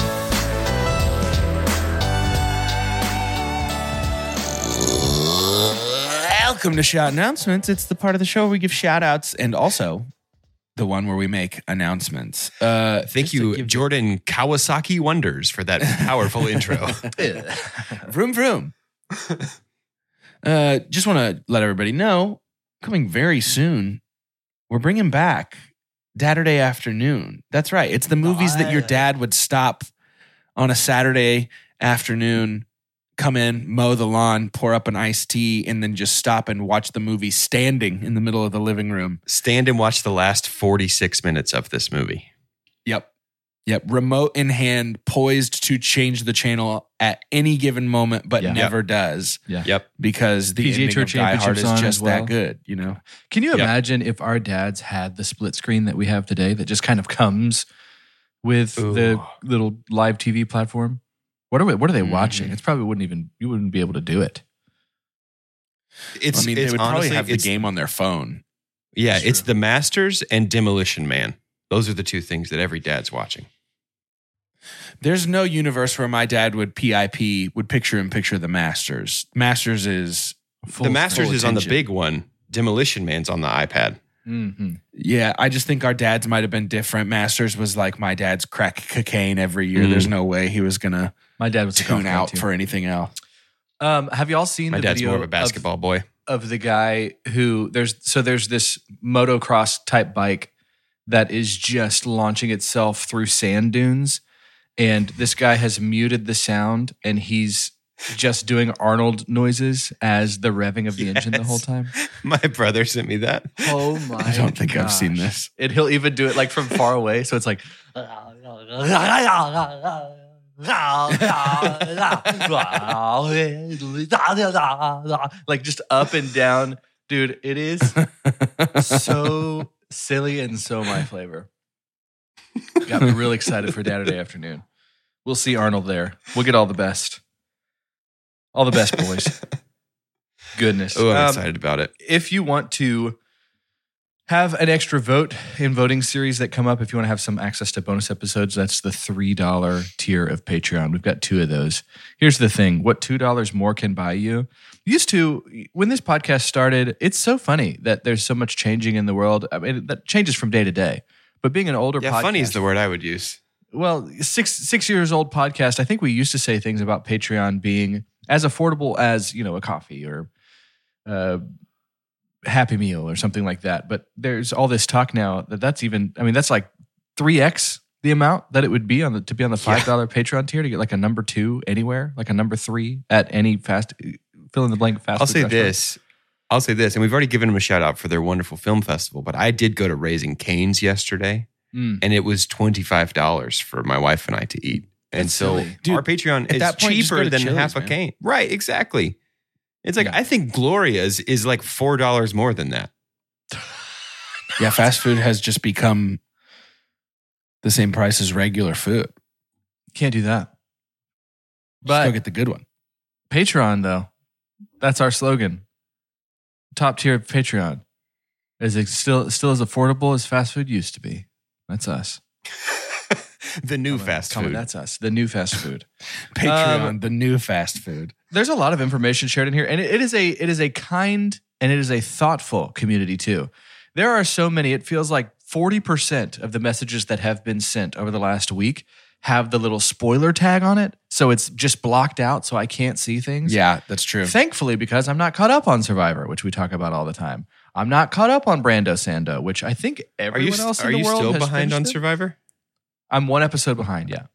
[SPEAKER 2] Welcome to Shout Announcements. It's the part of the show where we give shout outs and also the one where we make announcements. Uh,
[SPEAKER 4] Thank
[SPEAKER 2] just to
[SPEAKER 4] you,
[SPEAKER 2] give
[SPEAKER 4] Jordan Kawasaki Wonders, for that powerful intro.
[SPEAKER 2] Vroom, vroom. uh, just want to let everybody know, coming very soon, we're bringing back Saturday afternoon. That's right. It's the movies that your dad would stop on a Saturday afternoon, come in, mow the lawn, pour up an iced tea, and then just stop and watch the movie standing in the middle of the living room.
[SPEAKER 4] Stand and watch the last forty-six minutes of this movie.
[SPEAKER 2] Yep. Yep. Remote in hand, poised to change the channel at any given moment, but
[SPEAKER 3] Yeah.
[SPEAKER 2] never does.
[SPEAKER 3] Yeah.
[SPEAKER 4] Yep.
[SPEAKER 2] Because the
[SPEAKER 3] P G A
[SPEAKER 2] ending
[SPEAKER 3] Tour
[SPEAKER 2] of Die Hard
[SPEAKER 3] Championships
[SPEAKER 2] is
[SPEAKER 3] on
[SPEAKER 2] just
[SPEAKER 3] as well.
[SPEAKER 2] that good, you know?
[SPEAKER 3] Can you
[SPEAKER 4] Yep.
[SPEAKER 3] imagine if our dads had the split screen that we have today that just kind of comes with the
[SPEAKER 4] Ooh.
[SPEAKER 3] little live T V platform? What are we, what are they
[SPEAKER 2] Mhm.
[SPEAKER 3] watching? It's probably wouldn't even you wouldn't be able to do it.
[SPEAKER 4] It's,
[SPEAKER 2] I mean,
[SPEAKER 4] it's
[SPEAKER 2] they would
[SPEAKER 4] honestly,
[SPEAKER 2] probably have the
[SPEAKER 4] it's-
[SPEAKER 2] game on their phone.
[SPEAKER 4] Yeah,
[SPEAKER 3] That's
[SPEAKER 4] it's
[SPEAKER 3] true.
[SPEAKER 4] The Masters and Demolition Man. Those are the two things that every dad's watching.
[SPEAKER 2] There's no universe where my dad would P I P, would picture in picture the Masters. Masters is,
[SPEAKER 3] Full-
[SPEAKER 4] the Masters
[SPEAKER 2] full
[SPEAKER 4] is on the
[SPEAKER 2] attention.
[SPEAKER 4] big one. Demolition Man's on the iPad.
[SPEAKER 3] Mhm.
[SPEAKER 2] yeah, I just think our dads might have been different. Masters was like my dad's crack cocaine every year.
[SPEAKER 4] Mhm.
[SPEAKER 2] There's no way he was going to
[SPEAKER 3] My dad was a golf
[SPEAKER 2] tune
[SPEAKER 3] guy,
[SPEAKER 2] out
[SPEAKER 3] too.
[SPEAKER 2] for anything else.
[SPEAKER 3] Um, have you all seen
[SPEAKER 4] My
[SPEAKER 3] the
[SPEAKER 4] dad's
[SPEAKER 3] video
[SPEAKER 4] more of a basketball boy.
[SPEAKER 3] of the guy who there's so there's this motocross type bike that is just launching itself through sand dunes, and this guy has muted the sound and he's just doing Arnold noises as the revving of the engine the
[SPEAKER 4] Yes.
[SPEAKER 3] whole time.
[SPEAKER 4] My brother sent me that.
[SPEAKER 3] Oh my!
[SPEAKER 2] I don't think I've seen
[SPEAKER 3] gosh.
[SPEAKER 2] this.
[SPEAKER 3] And he'll even do it like from far away, so it's like like just up and down, dude. It is so silly and so my flavor. Got me really excited for Saturday afternoon. We'll see Arnold there. We'll get all the best. All the best, boys. Goodness.
[SPEAKER 4] Oh, I'm
[SPEAKER 3] Um,
[SPEAKER 4] excited about it.
[SPEAKER 3] If you want to have an extra vote in voting series that come up, if you want to have some access to bonus episodes, that's the three dollars tier of Patreon. We've got two of those. Here's the thing. What two dollars more can buy you? Used to, when this podcast started, it's so funny that there's so much changing in the world. I mean, that changes from day to day. But being an older
[SPEAKER 4] Yeah,
[SPEAKER 3] podcast.
[SPEAKER 4] funny is the word I would use.
[SPEAKER 3] Well, six six years old podcast. I think we used to say things about Patreon being as affordable as, you know, a coffee or a Happy Meal or something like that. But there's all this talk now that that's even. I mean, that's like three x the amount that it would be on the to be on the five dollar Patreon tier to get like a number two anywhere, like a number three at any fast fill in the blank fast.
[SPEAKER 4] I'll
[SPEAKER 3] food
[SPEAKER 4] say
[SPEAKER 3] restaurant.
[SPEAKER 4] this. I'll say this, and we've already given them a shout out for their wonderful film festival, but I did go to Raising Cane's yesterday,
[SPEAKER 3] Mm.
[SPEAKER 4] and it was twenty-five dollars for my wife and I to eat. And
[SPEAKER 3] That's
[SPEAKER 4] so
[SPEAKER 3] silly.
[SPEAKER 2] Dude,
[SPEAKER 4] our Patreon
[SPEAKER 2] at
[SPEAKER 4] is
[SPEAKER 2] that point, just go
[SPEAKER 4] cheaper
[SPEAKER 2] to
[SPEAKER 4] than
[SPEAKER 2] Chili's,
[SPEAKER 4] half a
[SPEAKER 2] man.
[SPEAKER 4] cane. Right, exactly. It's like,
[SPEAKER 3] Yeah.
[SPEAKER 4] I think Gloria's is like four dollars more than that.
[SPEAKER 2] Yeah, fast food has just become the same price as regular food.
[SPEAKER 3] Can't do that.
[SPEAKER 2] Just
[SPEAKER 3] But
[SPEAKER 2] go get the good one.
[SPEAKER 3] Patreon, though, that's our slogan. Top tier of Patreon. Is it still still as affordable as fast food used to be? That's us.
[SPEAKER 4] The new
[SPEAKER 3] Comment-
[SPEAKER 4] fast
[SPEAKER 3] comment,
[SPEAKER 4] food.
[SPEAKER 3] That's us. The new fast food.
[SPEAKER 2] Patreon,
[SPEAKER 3] Um,
[SPEAKER 2] the new fast food.
[SPEAKER 3] There's a lot of information shared in here, and it, it is a it is a kind and it is a thoughtful community too. There are so many. It feels like forty percent of the messages that have been sent over the last week have the little spoiler tag on it, so it's just blocked out, so I can't see things.
[SPEAKER 2] Yeah, that's true.
[SPEAKER 3] Thankfully, because I'm not caught up on Survivor, which we talk about all the time. I'm not caught up on Brando Sando, which I think
[SPEAKER 4] Are
[SPEAKER 3] everyone
[SPEAKER 4] you,
[SPEAKER 3] else in
[SPEAKER 4] are
[SPEAKER 3] the
[SPEAKER 4] you
[SPEAKER 3] world
[SPEAKER 4] still
[SPEAKER 3] has
[SPEAKER 4] behind on
[SPEAKER 3] finished it.
[SPEAKER 4] Survivor?
[SPEAKER 3] I'm one episode behind, yeah.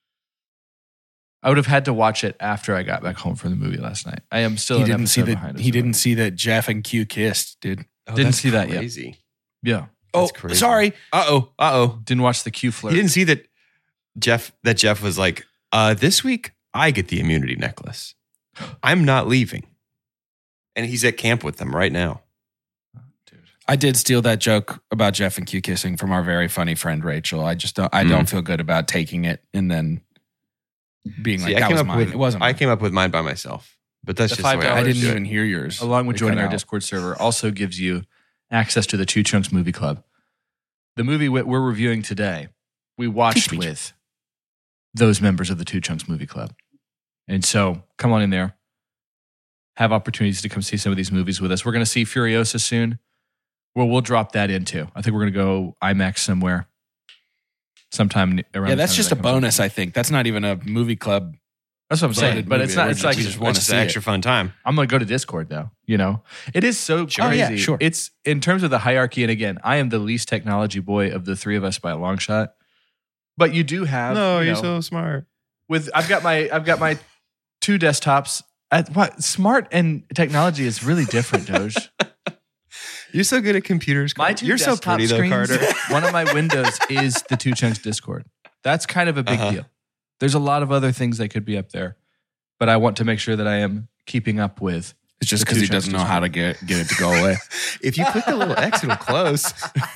[SPEAKER 3] I would have had to watch it after I got back home from the movie last night. I am still
[SPEAKER 2] he
[SPEAKER 3] an
[SPEAKER 2] didn't see
[SPEAKER 3] episode
[SPEAKER 2] that.
[SPEAKER 3] behind.
[SPEAKER 2] He didn't see that Jeff and Q kissed, dude.
[SPEAKER 4] Oh,
[SPEAKER 3] Didn't
[SPEAKER 4] that's
[SPEAKER 3] see that yet.
[SPEAKER 4] crazy.
[SPEAKER 3] Yeah.
[SPEAKER 2] Oh,
[SPEAKER 4] That's crazy.
[SPEAKER 2] sorry.
[SPEAKER 4] Uh oh. Uh oh.
[SPEAKER 3] Didn't watch the Q flirt.
[SPEAKER 4] He didn't see that Jeff that Jeff was like, uh, this week I get the immunity necklace. I'm not leaving. And he's at camp with them right now.
[SPEAKER 3] Dude.
[SPEAKER 2] I did steal that joke about Jeff and Q kissing from our very funny friend Rachel. I just don't. I
[SPEAKER 4] Mm.
[SPEAKER 2] don't feel good about taking it and then being
[SPEAKER 4] See,
[SPEAKER 2] like
[SPEAKER 4] I
[SPEAKER 2] that
[SPEAKER 4] came
[SPEAKER 2] was
[SPEAKER 4] up
[SPEAKER 2] mine.
[SPEAKER 4] with
[SPEAKER 2] it wasn't.
[SPEAKER 4] I
[SPEAKER 2] Mine.
[SPEAKER 4] came up with mine by myself. But that's
[SPEAKER 3] The
[SPEAKER 4] just the way
[SPEAKER 3] five
[SPEAKER 4] I
[SPEAKER 2] I
[SPEAKER 4] would
[SPEAKER 2] didn't
[SPEAKER 4] do it.
[SPEAKER 2] even hear yours.
[SPEAKER 3] Along with
[SPEAKER 2] They
[SPEAKER 3] joining
[SPEAKER 2] cut
[SPEAKER 3] our
[SPEAKER 2] out.
[SPEAKER 3] Discord server, also gives you access to the Two Chunks Movie Club. The movie we- we're reviewing today, we watched
[SPEAKER 2] Teach me.
[SPEAKER 3] with those members of the Two Chunks Movie Club. And so come on in there. Have opportunities to come see some of these movies with us. We're going to see Furiosa soon. Well, we'll drop that into. I think we're going to go IMAX somewhere sometime around.
[SPEAKER 2] Yeah,
[SPEAKER 3] the
[SPEAKER 2] that's
[SPEAKER 3] time
[SPEAKER 2] just
[SPEAKER 3] that
[SPEAKER 2] a
[SPEAKER 3] comes out.
[SPEAKER 2] bonus. I think that's not even a movie club
[SPEAKER 3] That's what I'm saying.
[SPEAKER 2] Excited
[SPEAKER 3] But
[SPEAKER 2] movie.
[SPEAKER 3] it's not.
[SPEAKER 2] We're
[SPEAKER 3] It's
[SPEAKER 2] just-
[SPEAKER 3] like
[SPEAKER 2] we just
[SPEAKER 4] It's
[SPEAKER 2] wanna
[SPEAKER 4] just
[SPEAKER 2] see
[SPEAKER 4] an
[SPEAKER 2] it.
[SPEAKER 4] extra fun time.
[SPEAKER 3] I'm gonna go to Discord though. You know, it is so
[SPEAKER 2] Sure. Oh,
[SPEAKER 3] crazy.
[SPEAKER 2] yeah, sure.
[SPEAKER 3] It's in terms of the hierarchy, and again, I am the least technology boy of the three of us by a long shot. But you do have
[SPEAKER 4] No,
[SPEAKER 3] you
[SPEAKER 4] you're
[SPEAKER 3] know,
[SPEAKER 4] so smart.
[SPEAKER 3] with I've got my I've got my two desktops. At, what smart and technology is really different, Doge.
[SPEAKER 4] You're so good at computers.
[SPEAKER 3] My
[SPEAKER 4] Carter.
[SPEAKER 3] two
[SPEAKER 4] You're so
[SPEAKER 3] desktop
[SPEAKER 4] pretty though,
[SPEAKER 3] screens,
[SPEAKER 4] Carter.
[SPEAKER 3] one of my windows is the Two Chunks Discord. That's kind of a big
[SPEAKER 4] Uh-huh.
[SPEAKER 3] deal. There's a lot of other things that could be up there, but I want to make sure that I am keeping up with.
[SPEAKER 2] It's just
[SPEAKER 3] The
[SPEAKER 2] because he
[SPEAKER 3] Two Chunks
[SPEAKER 2] doesn't know how to get get it to go away.
[SPEAKER 4] If you click the little X, it'll close.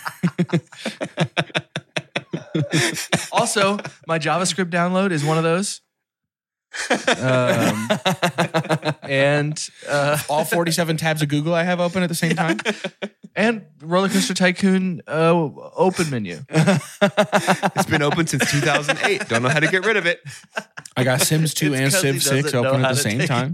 [SPEAKER 3] Also, my JavaScript download is one of those. Um, and uh,
[SPEAKER 2] All forty-seven tabs of Google I have open at the same time.
[SPEAKER 3] and Roller Coaster Tycoon uh, open menu.
[SPEAKER 4] It's been open since two thousand eight. Don't know how to get rid of it.
[SPEAKER 2] I got Sims two
[SPEAKER 3] It's
[SPEAKER 2] and
[SPEAKER 3] 'cause he
[SPEAKER 2] Civ six
[SPEAKER 3] doesn't know
[SPEAKER 2] open
[SPEAKER 3] how
[SPEAKER 2] at the
[SPEAKER 3] to
[SPEAKER 2] same
[SPEAKER 3] take
[SPEAKER 2] time.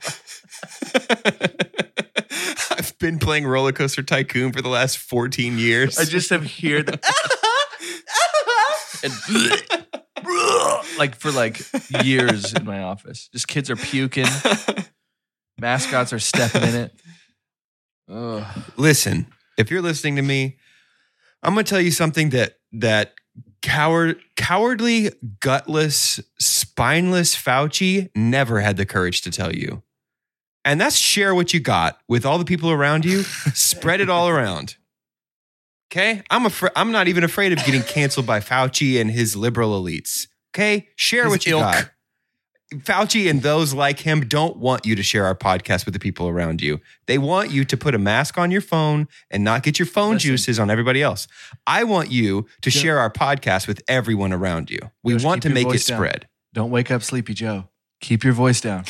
[SPEAKER 3] it.
[SPEAKER 4] I've been playing Roller Coaster Tycoon for the last fourteen years.
[SPEAKER 3] I just have heard the and like for like years in my office. Just kids are puking. Mascots are stepping in it. Ugh.
[SPEAKER 4] Listen, if you're listening to me, I'm going to tell you something that that coward, cowardly, gutless, spineless Fauci never had the courage to tell you. And that's share what you got with all the people around you. Spread it all around. Okay? I'm afraid I'm not even afraid of getting canceled by Fauci and his liberal elites. Okay? Share
[SPEAKER 2] His
[SPEAKER 4] what you
[SPEAKER 2] ilk.
[SPEAKER 4] got. Fauci and those like him don't want you to share our podcast with the people around you. They want you to put a mask on your phone and not get your phone
[SPEAKER 3] Listen.
[SPEAKER 4] juices on everybody else. I want you to
[SPEAKER 3] Joe-
[SPEAKER 4] share our podcast with everyone around you. We
[SPEAKER 3] Josh,
[SPEAKER 4] want
[SPEAKER 3] keep
[SPEAKER 4] to
[SPEAKER 3] your
[SPEAKER 4] make it
[SPEAKER 3] voice down.
[SPEAKER 4] spread.
[SPEAKER 3] Don't wake up, Sleepy Joe. Keep your voice down.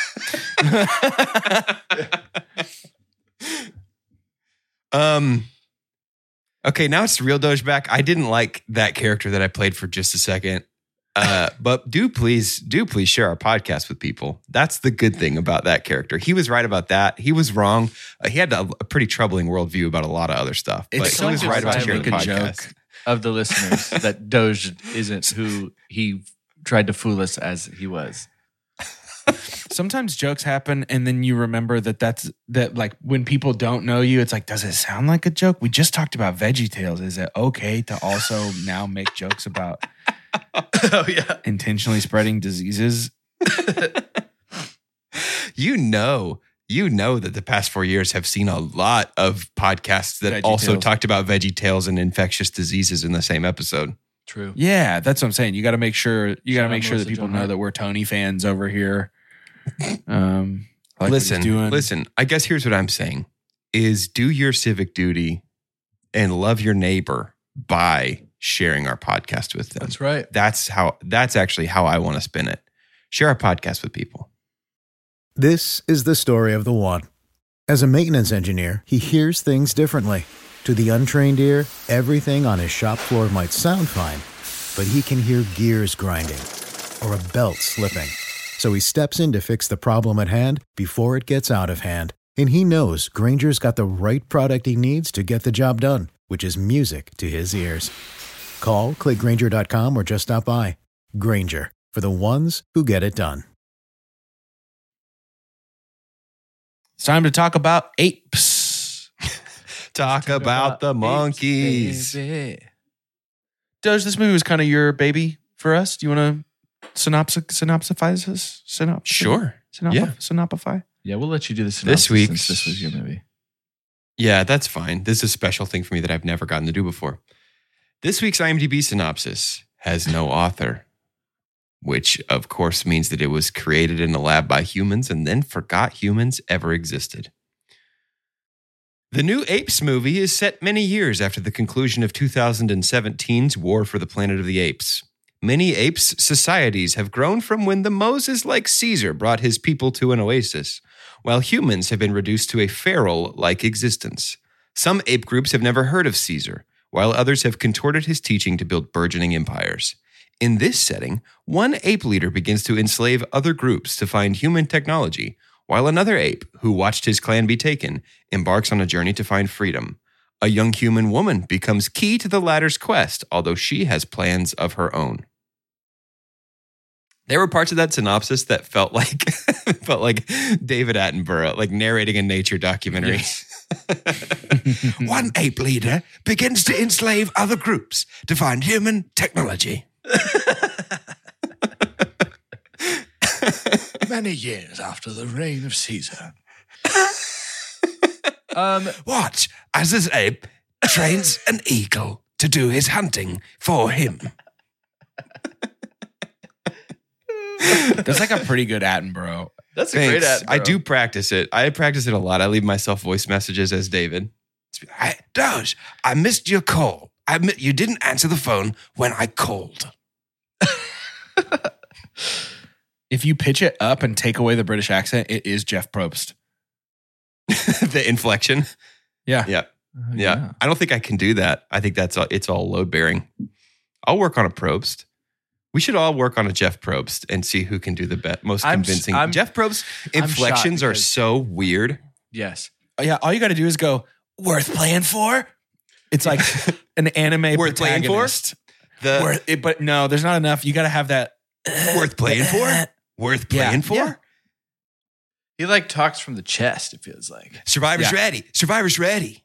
[SPEAKER 4] um. Okay, now it's real Doge back. I didn't like that character that I played for just a second. Uh, but do please, do please share our podcast with people. That's the good thing about that character. He was right about that. He was wrong. Uh, he had a, a pretty troubling worldview about a lot of other stuff.
[SPEAKER 2] It's
[SPEAKER 4] But
[SPEAKER 2] so
[SPEAKER 4] he was
[SPEAKER 2] hard
[SPEAKER 4] right about
[SPEAKER 2] to
[SPEAKER 4] sharing the
[SPEAKER 2] make a
[SPEAKER 4] podcast.
[SPEAKER 2] joke.
[SPEAKER 3] Of the listeners, that Doge isn't who he tried to fool us as he was.
[SPEAKER 2] Sometimes jokes happen, and then you remember that that's that. Like when people don't know you, it's like, does it sound like a joke? We just talked about VeggieTales. Is it okay to also now make jokes about
[SPEAKER 3] Oh yeah.
[SPEAKER 2] intentionally spreading diseases?
[SPEAKER 4] You know, you know that the past four years have seen a lot of podcasts that
[SPEAKER 2] Veggie
[SPEAKER 4] also
[SPEAKER 2] Tales.
[SPEAKER 4] talked about veggie tales and infectious diseases in the same episode.
[SPEAKER 3] True.
[SPEAKER 2] Yeah, that's what I'm saying. You got to make sure you got
[SPEAKER 3] Shout
[SPEAKER 2] to make
[SPEAKER 3] out
[SPEAKER 2] sure that
[SPEAKER 3] Melissa
[SPEAKER 2] people
[SPEAKER 3] Joan
[SPEAKER 2] know
[SPEAKER 3] Hart.
[SPEAKER 2] that we're Tony fans over here. Um, I like what he's
[SPEAKER 4] listen,
[SPEAKER 2] doing.
[SPEAKER 4] listen. I guess here's what I'm saying: is do your civic duty and love your neighbor by sharing our podcast with them.
[SPEAKER 3] That's right.
[SPEAKER 4] That's how. That's actually how I want to spin it. Share our podcast with people.
[SPEAKER 5] This is the story of the one. As a maintenance engineer, he hears things differently. To the untrained ear, everything on his shop floor might sound fine, but he can hear gears grinding or a belt slipping. So he steps in to fix the problem at hand before it gets out of hand. And he knows Granger's got the right product he needs to get the job done, which is music to his ears. Call, click Granger dot com, or just stop by. Granger, for the ones who get it done.
[SPEAKER 2] It's time to talk about apes.
[SPEAKER 4] Talk about the monkeys.
[SPEAKER 3] Baby.
[SPEAKER 2] Doge, this movie was kind of your baby for us. Do you want to synopsis synopsize this? Synop-
[SPEAKER 4] Sure.
[SPEAKER 2] Synop-
[SPEAKER 4] Yeah.
[SPEAKER 2] Synopify?
[SPEAKER 3] Yeah, we'll let you do the
[SPEAKER 4] This
[SPEAKER 3] synopsis
[SPEAKER 4] week's-
[SPEAKER 3] since this was your movie.
[SPEAKER 4] Yeah, that's fine. This is a special thing for me that I've never gotten to do before. This week's IMDb synopsis has no author, which of course means that it was created in a lab by humans and then forgot humans ever existed. The new Apes movie is set many years after the conclusion of two thousand seventeen's War for the Planet of the Apes. Many apes societies have grown from when the Moses-like Caesar brought his people to an oasis, while humans have been reduced to a feral-like existence. Some ape groups have never heard of Caesar, while others have contorted his teaching to build burgeoning empires. In this setting, one ape leader begins to enslave other groups to find human technology, while another ape, who watched his clan be taken, embarks on a journey to find freedom. A young human woman becomes key to the latter's quest, although she has plans of her own. There were parts of that synopsis that felt like felt like David Attenborough, like narrating a nature documentary.
[SPEAKER 2] Yes.
[SPEAKER 6] One ape leader begins to enslave other groups to find human technology.
[SPEAKER 3] Many years after the reign of Caesar. um,
[SPEAKER 6] Watch as this ape trains an eagle to do his hunting for him.
[SPEAKER 2] That's like a pretty good Attenborough.
[SPEAKER 3] that's a
[SPEAKER 4] Thanks.
[SPEAKER 3] great ad.
[SPEAKER 4] I do practice it. I practice it a lot. I leave myself voice messages as David.
[SPEAKER 6] I, Doge, I missed your call. I mi- you didn't answer the phone when I called.
[SPEAKER 2] If you pitch it up and take away the British accent, it is Jeff Probst.
[SPEAKER 4] The inflection.
[SPEAKER 2] Yeah.
[SPEAKER 4] Yeah. Yeah. I don't think I can do that. I think that's all, it's all load bearing. I'll work on a Probst. We should all work on a Jeff Probst and see who can do the best, most
[SPEAKER 3] I'm s-
[SPEAKER 4] convincing.
[SPEAKER 3] I'm-
[SPEAKER 4] Jeff Probst
[SPEAKER 3] I'm
[SPEAKER 4] inflections
[SPEAKER 3] shocked
[SPEAKER 4] are
[SPEAKER 3] because-
[SPEAKER 4] so weird.
[SPEAKER 3] Yes.
[SPEAKER 2] Oh, yeah. All you got to do is go, worth playing for? It's like an anime
[SPEAKER 4] Worth playing for?
[SPEAKER 2] protagonist.
[SPEAKER 4] The
[SPEAKER 2] Worth, it, but no, there's not enough. You got to have that.
[SPEAKER 4] worth playing for? Worth
[SPEAKER 2] Yeah.
[SPEAKER 4] playing for?
[SPEAKER 2] Yeah.
[SPEAKER 3] He like talks from the chest, it feels like.
[SPEAKER 4] Survivor's
[SPEAKER 2] Yeah.
[SPEAKER 4] ready. Survivor's ready.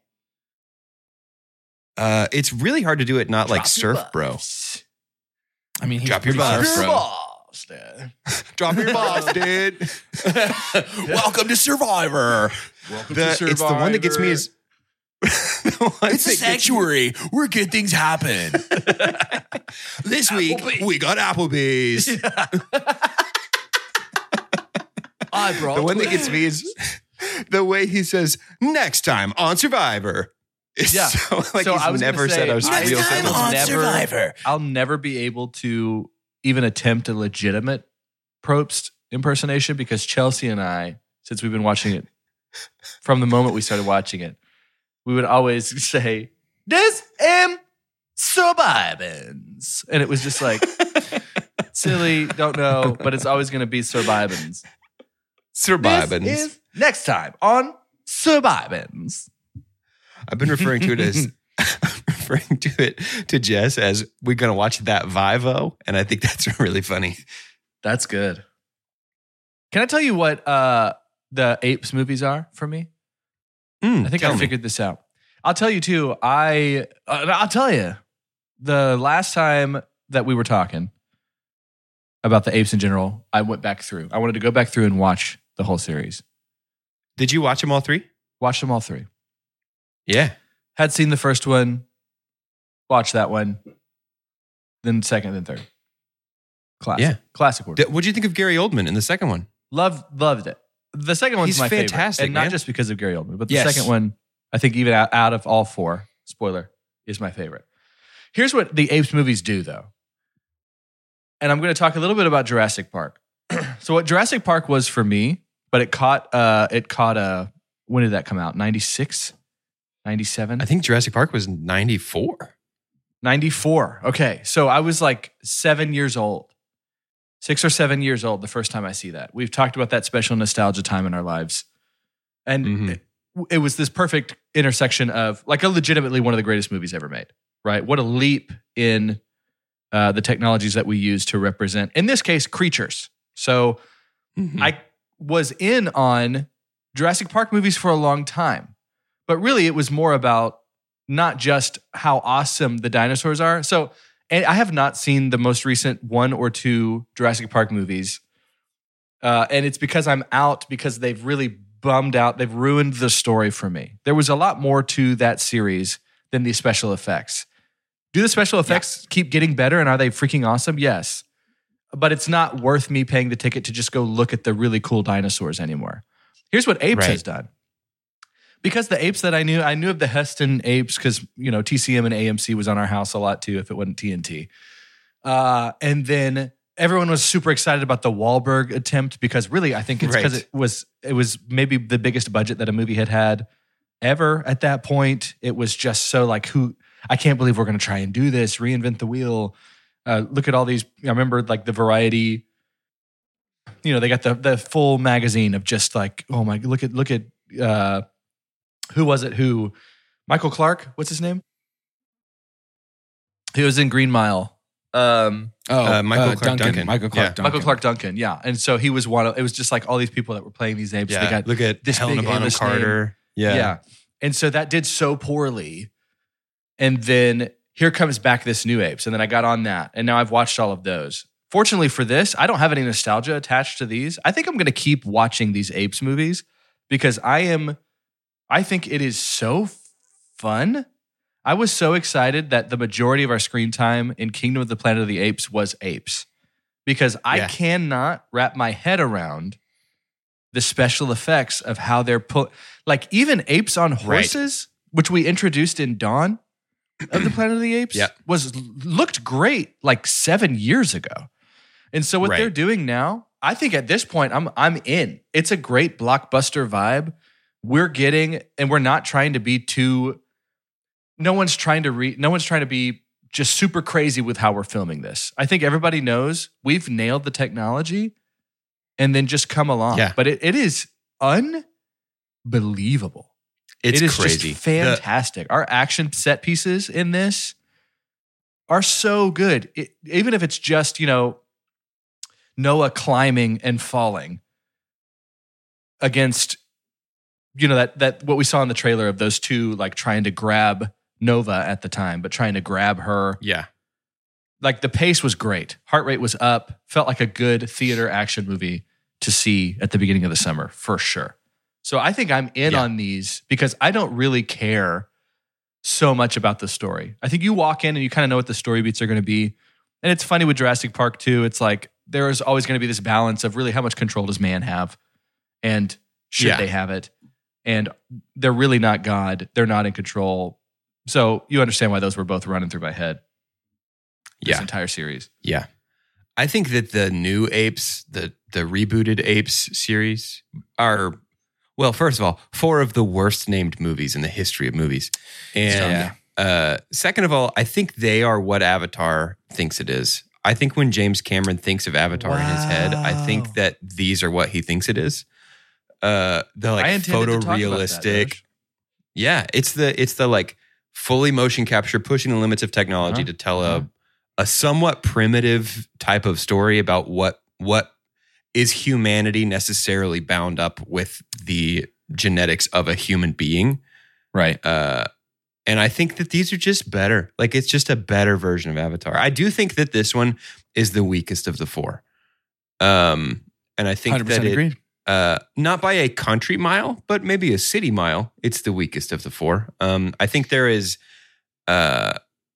[SPEAKER 4] Uh, it's really hard to do it not like
[SPEAKER 3] Drop your
[SPEAKER 4] Surf Bro.
[SPEAKER 3] balls.
[SPEAKER 2] I mean, he's
[SPEAKER 4] Drop your
[SPEAKER 2] pretty
[SPEAKER 4] balls,
[SPEAKER 2] surf,
[SPEAKER 3] Your
[SPEAKER 2] bro.
[SPEAKER 3] balls, dude.
[SPEAKER 4] Drop your balls, dude.
[SPEAKER 2] Welcome to Survivor.
[SPEAKER 3] Welcome
[SPEAKER 4] The- it's the one that gets me is the one
[SPEAKER 2] It's a
[SPEAKER 4] that gets me-
[SPEAKER 2] sanctuary where good things happen.
[SPEAKER 4] This week we got Applebee's.
[SPEAKER 3] I brought
[SPEAKER 4] The one that gets me is the way he says next time on Survivor. It's
[SPEAKER 3] Yeah.
[SPEAKER 4] so like
[SPEAKER 3] So I
[SPEAKER 4] he's
[SPEAKER 3] was gonna
[SPEAKER 4] never
[SPEAKER 3] say,
[SPEAKER 4] said a
[SPEAKER 3] next
[SPEAKER 4] real
[SPEAKER 3] time
[SPEAKER 4] sentence.
[SPEAKER 3] on Never-
[SPEAKER 2] I'll
[SPEAKER 3] I'll never be able to even attempt a legitimate Probst impersonation because Chelsea and I, since we've been watching it from the moment we started watching it, we would always say, "This am Survivors," and it was just like silly, don't know, but it's always going to be Survivors.
[SPEAKER 4] Survivors.
[SPEAKER 3] This is next time on Survivors.
[SPEAKER 4] I've been referring to it as referring to it to Jess as we're gonna watch that Vivo, and I think that's really funny.
[SPEAKER 3] That's good. Can I tell you what uh, the Apes movies are for me?
[SPEAKER 4] Mm,
[SPEAKER 3] I think
[SPEAKER 4] tell
[SPEAKER 3] I
[SPEAKER 4] me.
[SPEAKER 3] figured this out. I'll tell you too. I uh, I'll tell you. The last time that we were talking about the apes in general, I went back through. I wanted to go back through and watch the whole series.
[SPEAKER 4] Did you watch them all three?
[SPEAKER 3] Watch them all three.
[SPEAKER 4] Yeah.
[SPEAKER 3] Had seen the first one, watched that one, then second, then third. Classic.
[SPEAKER 4] Yeah.
[SPEAKER 3] Classic work.
[SPEAKER 4] D- What'd you think of Gary Oldman in the second one?
[SPEAKER 3] Loved loved it. The second one's
[SPEAKER 4] He's
[SPEAKER 3] my favorite.
[SPEAKER 4] fantastic,
[SPEAKER 3] And not
[SPEAKER 4] man.
[SPEAKER 3] just because of Gary Oldman, but the
[SPEAKER 2] Yes.
[SPEAKER 3] second one, I think even out, out of all four, spoiler, is my favorite. Here's what the Apes movies do, though. And I'm going to talk a little bit about Jurassic Park. So what Jurassic Park was for me, but it caught, uh, it caught a, when did that come out? ninety-six? ninety-seven?
[SPEAKER 4] I think Jurassic Park was ninety-four.
[SPEAKER 3] ninety-four. Okay. So I was like seven years old, six or seven years old the first time I see that. We've talked about that special nostalgia time in our lives. And
[SPEAKER 4] Mhm.
[SPEAKER 3] it, it was this perfect intersection of like a legitimately one of the greatest movies ever made, right? What a leap in uh, the technologies that we use to represent, in this case, creatures. So
[SPEAKER 4] Mhm.
[SPEAKER 3] I was in on Jurassic Park movies for a long time, but really it was more about not just how awesome the dinosaurs are. So, and I have not seen the most recent one or two Jurassic Park movies. Uh, and it's because I'm out because they've really bummed out. They've ruined the story for me. There was a lot more to that series than the special effects. Do the special effects keep getting better and are they freaking awesome? Yes. But it's not worth me paying the ticket to just go look at the really cool dinosaurs anymore. Here's what Apes
[SPEAKER 4] Right.
[SPEAKER 3] has done. Because the apes that I knew, I knew of the Heston apes because, you know, T C M and A M C was on our house a lot too if it wasn't T N T. Uh, and then everyone was super excited about the Wahlberg attempt because really I think it's because
[SPEAKER 4] Right.
[SPEAKER 3] it was it was maybe the biggest budget that a movie had had ever at that point. It was just so like, who, I can't believe we're going to try and do this, reinvent the wheel. Uh, look at all these. I remember like the Variety, you know, they got the the full magazine of just like, oh my, look at, look at, uh, who was it? Who? Michael Clark? What's his name? He was in Green Mile. Um,
[SPEAKER 2] Oh,
[SPEAKER 4] Uh, Michael
[SPEAKER 2] uh,
[SPEAKER 4] Clark Duncan.
[SPEAKER 2] Michael Clark
[SPEAKER 4] Yeah.
[SPEAKER 2] Duncan.
[SPEAKER 3] Michael Clark Duncan, yeah. And so he was one of, it was just like all these people that were playing these apes. They
[SPEAKER 4] Yeah,
[SPEAKER 3] got
[SPEAKER 4] look at
[SPEAKER 3] this
[SPEAKER 4] Helena
[SPEAKER 3] big
[SPEAKER 4] Bonham
[SPEAKER 3] A-list name.
[SPEAKER 4] Carter. Yeah.
[SPEAKER 3] Yeah. And so that did so poorly. And then here comes back this new apes. And then I got on that. And now I've watched all of those. Fortunately for this, I don't have any nostalgia attached to these. I think I'm going to keep watching these apes movies because I am, I think it is so fun. I was so excited that the majority of our screen time in Kingdom of the Planet of the Apes was apes because I
[SPEAKER 4] Yeah.
[SPEAKER 3] cannot wrap my head around the special effects of how they're put, like even apes on horses, which we introduced in Dawn of the Planet of the Apes,
[SPEAKER 4] Yeah.
[SPEAKER 3] was looked great like seven years ago. And so what
[SPEAKER 4] Right.
[SPEAKER 3] they're doing now, I think at this point, I'm I'm in. It's a great blockbuster vibe. We're getting, and we're not trying to be too. No one's trying to re. No one's trying to be just super crazy with how we're filming this. I think everybody knows we've nailed the technology, and then just come along.
[SPEAKER 4] Yeah.
[SPEAKER 3] But it, it is unbelievable.
[SPEAKER 4] It's
[SPEAKER 3] it is
[SPEAKER 4] crazy.
[SPEAKER 3] just fantastic. Our action set pieces in this are so good. It, even if it's just, you know, Noah climbing and falling against, you know, that that what we saw in the trailer of those two like trying to grab Nova at the time, but trying to grab her.
[SPEAKER 4] The, yeah.
[SPEAKER 3] Like the pace was great. Heart rate was up. Felt like a good theater action movie to see at the beginning of the summer for sure. So I think I'm in
[SPEAKER 4] Yeah.
[SPEAKER 3] on these because I don't really care so much about the story. I think you walk in and you kind of know what the story beats are going to be. And it's funny with Jurassic Park too. It's like there is always going to be this balance of really how much control does man have and should
[SPEAKER 4] Yeah.
[SPEAKER 3] they have it? And they're really not God. They're not in control. So you understand why those were both running through my head. This
[SPEAKER 4] Yeah.
[SPEAKER 3] entire series.
[SPEAKER 4] Yeah. I think that the new apes, the the rebooted apes series are, well, first of all, four of the worst named movies in the history of movies. And
[SPEAKER 2] Yeah.
[SPEAKER 4] uh, second of all, I think they are what Avatar thinks it is. I think when James Cameron thinks of Avatar in his head, I
[SPEAKER 3] Wow.
[SPEAKER 4] think that these are what he thinks it is. Uh, the
[SPEAKER 3] I
[SPEAKER 4] like
[SPEAKER 3] intended to talk about that,
[SPEAKER 4] photorealistic.
[SPEAKER 3] Doge.
[SPEAKER 4] Yeah, it's the it's the like fully motion capture, pushing the limits of technology
[SPEAKER 3] Uh-huh.
[SPEAKER 4] to tell
[SPEAKER 3] Uh-huh.
[SPEAKER 4] a a somewhat primitive type of story about what what is humanity necessarily bound up with the genetics of a human being.
[SPEAKER 2] Right.
[SPEAKER 4] Uh, and I think that these are just better. Like it's just a better version of Avatar. I do think that this one is the weakest of the four. Um, and I think
[SPEAKER 2] one hundred percent
[SPEAKER 4] that it,
[SPEAKER 2] agreed.
[SPEAKER 4] uh, not by a country mile, but maybe a city mile, it's the weakest of the four. Um, I think there is, uh,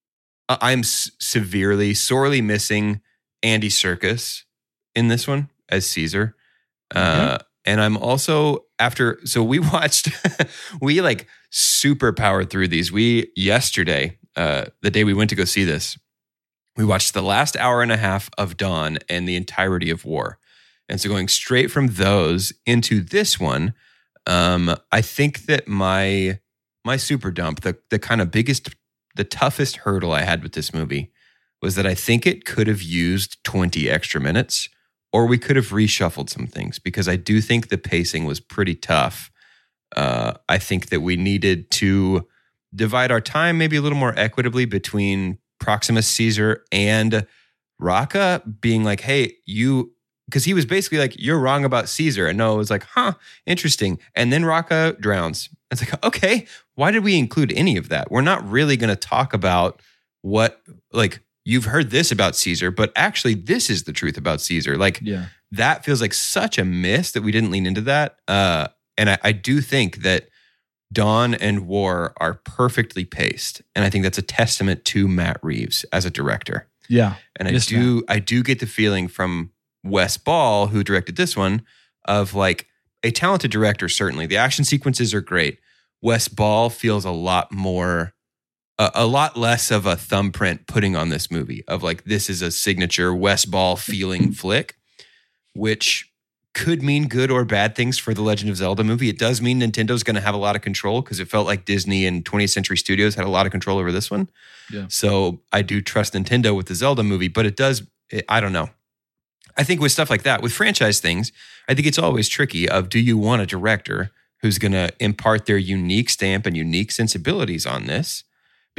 [SPEAKER 4] I- I'm s- severely, sorely missing Andy Serkis in this one as Caesar. Uh, and I'm also after, so we watched, we like super powered through these. We, yesterday, uh, the day we went to go see this, we watched the last hour and a half of Dawn and the entirety of War. And so going straight from those into this one, um, I think that my my super dump, the the kind of biggest, the toughest hurdle I had with this movie was that I think it could have used twenty extra minutes, or we could have reshuffled some things because I do think the pacing was pretty tough. Uh, I think that we needed to divide our time maybe a little more equitably between Proximus Caesar and Raka being like, hey, you, because he was basically like, you're wrong about Caesar. And Noah was like, huh, interesting. And then Raka drowns. It's like, okay, why did we include any of that? We're not really going to talk about what, like, you've heard this about Caesar, but actually this is the truth about Caesar. Like,
[SPEAKER 3] Yeah.
[SPEAKER 4] that feels like such a miss that we didn't lean into that. Uh, and I, I do think that Dawn and War are perfectly paced. And I think that's a testament to Matt Reeves as a director.
[SPEAKER 3] Yeah.
[SPEAKER 4] And I
[SPEAKER 3] Yes,
[SPEAKER 4] do I do get the feeling from Wes Ball, who directed this one, of like a talented director, certainly. The action sequences are great. Wes Ball feels a lot more, a, a lot less of a thumbprint putting on this movie of like, this is a signature Wes Ball feeling flick, which could mean good or bad things for the Legend of Zelda movie. It does mean Nintendo's going to have a lot of control because it felt like Disney and twentieth Century Studios had a lot of control over this one.
[SPEAKER 3] Yeah.
[SPEAKER 4] So I do trust Nintendo with the Zelda movie, but it does, it, I don't know. I think with stuff like that, with franchise things, I think it's always tricky of, do you want a director who's going to impart their unique stamp and unique sensibilities on this?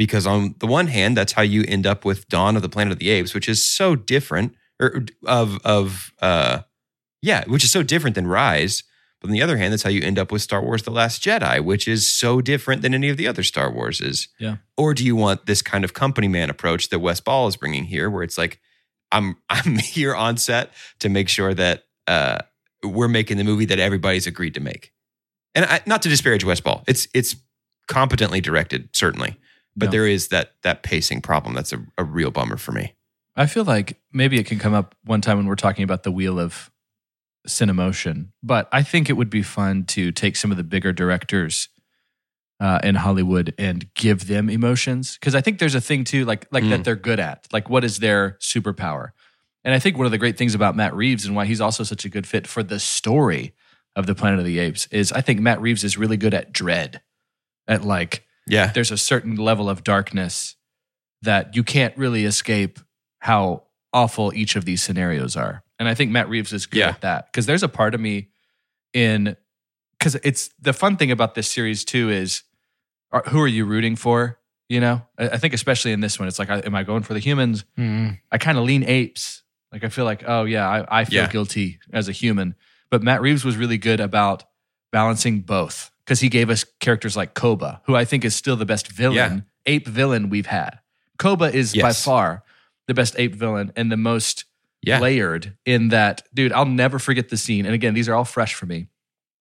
[SPEAKER 4] Because on the one hand, that's how you end up with Dawn of the Planet of the Apes, which is so different, or of of uh, yeah, which is so different than Rise. But on the other hand, that's how you end up with Star Wars: The Last Jedi, which is so different than any of the other Star Warses.
[SPEAKER 3] Yeah.
[SPEAKER 4] Or do you want this kind of company man approach that Wes Ball is bringing here, where it's like, I'm I'm here on set to make sure that uh, we're making the movie that everybody's agreed to make. And I, not to disparage Wes Ball, it's it's competently directed, certainly, but
[SPEAKER 3] No.
[SPEAKER 4] there is that that pacing problem that's a, a real bummer for me.
[SPEAKER 3] I feel like maybe it can come up one time when we're talking about the wheel of Cinemotion, but I think it would be fun to take some of the bigger directors uh, in Hollywood and give them emotions, because I think there's a thing too, like like
[SPEAKER 4] Mm.
[SPEAKER 3] that they're good at. Like, what is their superpower? And I think one of the great things about Matt Reeves and why he's also such a good fit for the story of the Planet of the Apes is I think Matt Reeves is really good at dread, at like
[SPEAKER 4] Yeah.
[SPEAKER 3] there's a certain level of darkness that you can't really escape how awful each of these scenarios are. And I think Matt Reeves is good
[SPEAKER 4] Yeah.
[SPEAKER 3] at that, because there's a part of me in, because it's the fun thing about this series too is are, who are you rooting for? You know, I, I think especially in this one, it's like, I, am I going for the humans?
[SPEAKER 2] Mm.
[SPEAKER 3] I kind of lean apes. Like I feel like, oh yeah, I, I feel
[SPEAKER 4] Yeah.
[SPEAKER 3] guilty as a human. But Matt Reeves was really good about balancing both, because he gave us characters like Koba, who I think is still the best villain,
[SPEAKER 4] Yeah.
[SPEAKER 3] ape villain we've had. Koba is by
[SPEAKER 4] Yes.
[SPEAKER 3] far the best ape villain and the most
[SPEAKER 4] Yeah.
[SPEAKER 3] layered in that, dude, I'll never forget the scene. And again, these are all fresh for me.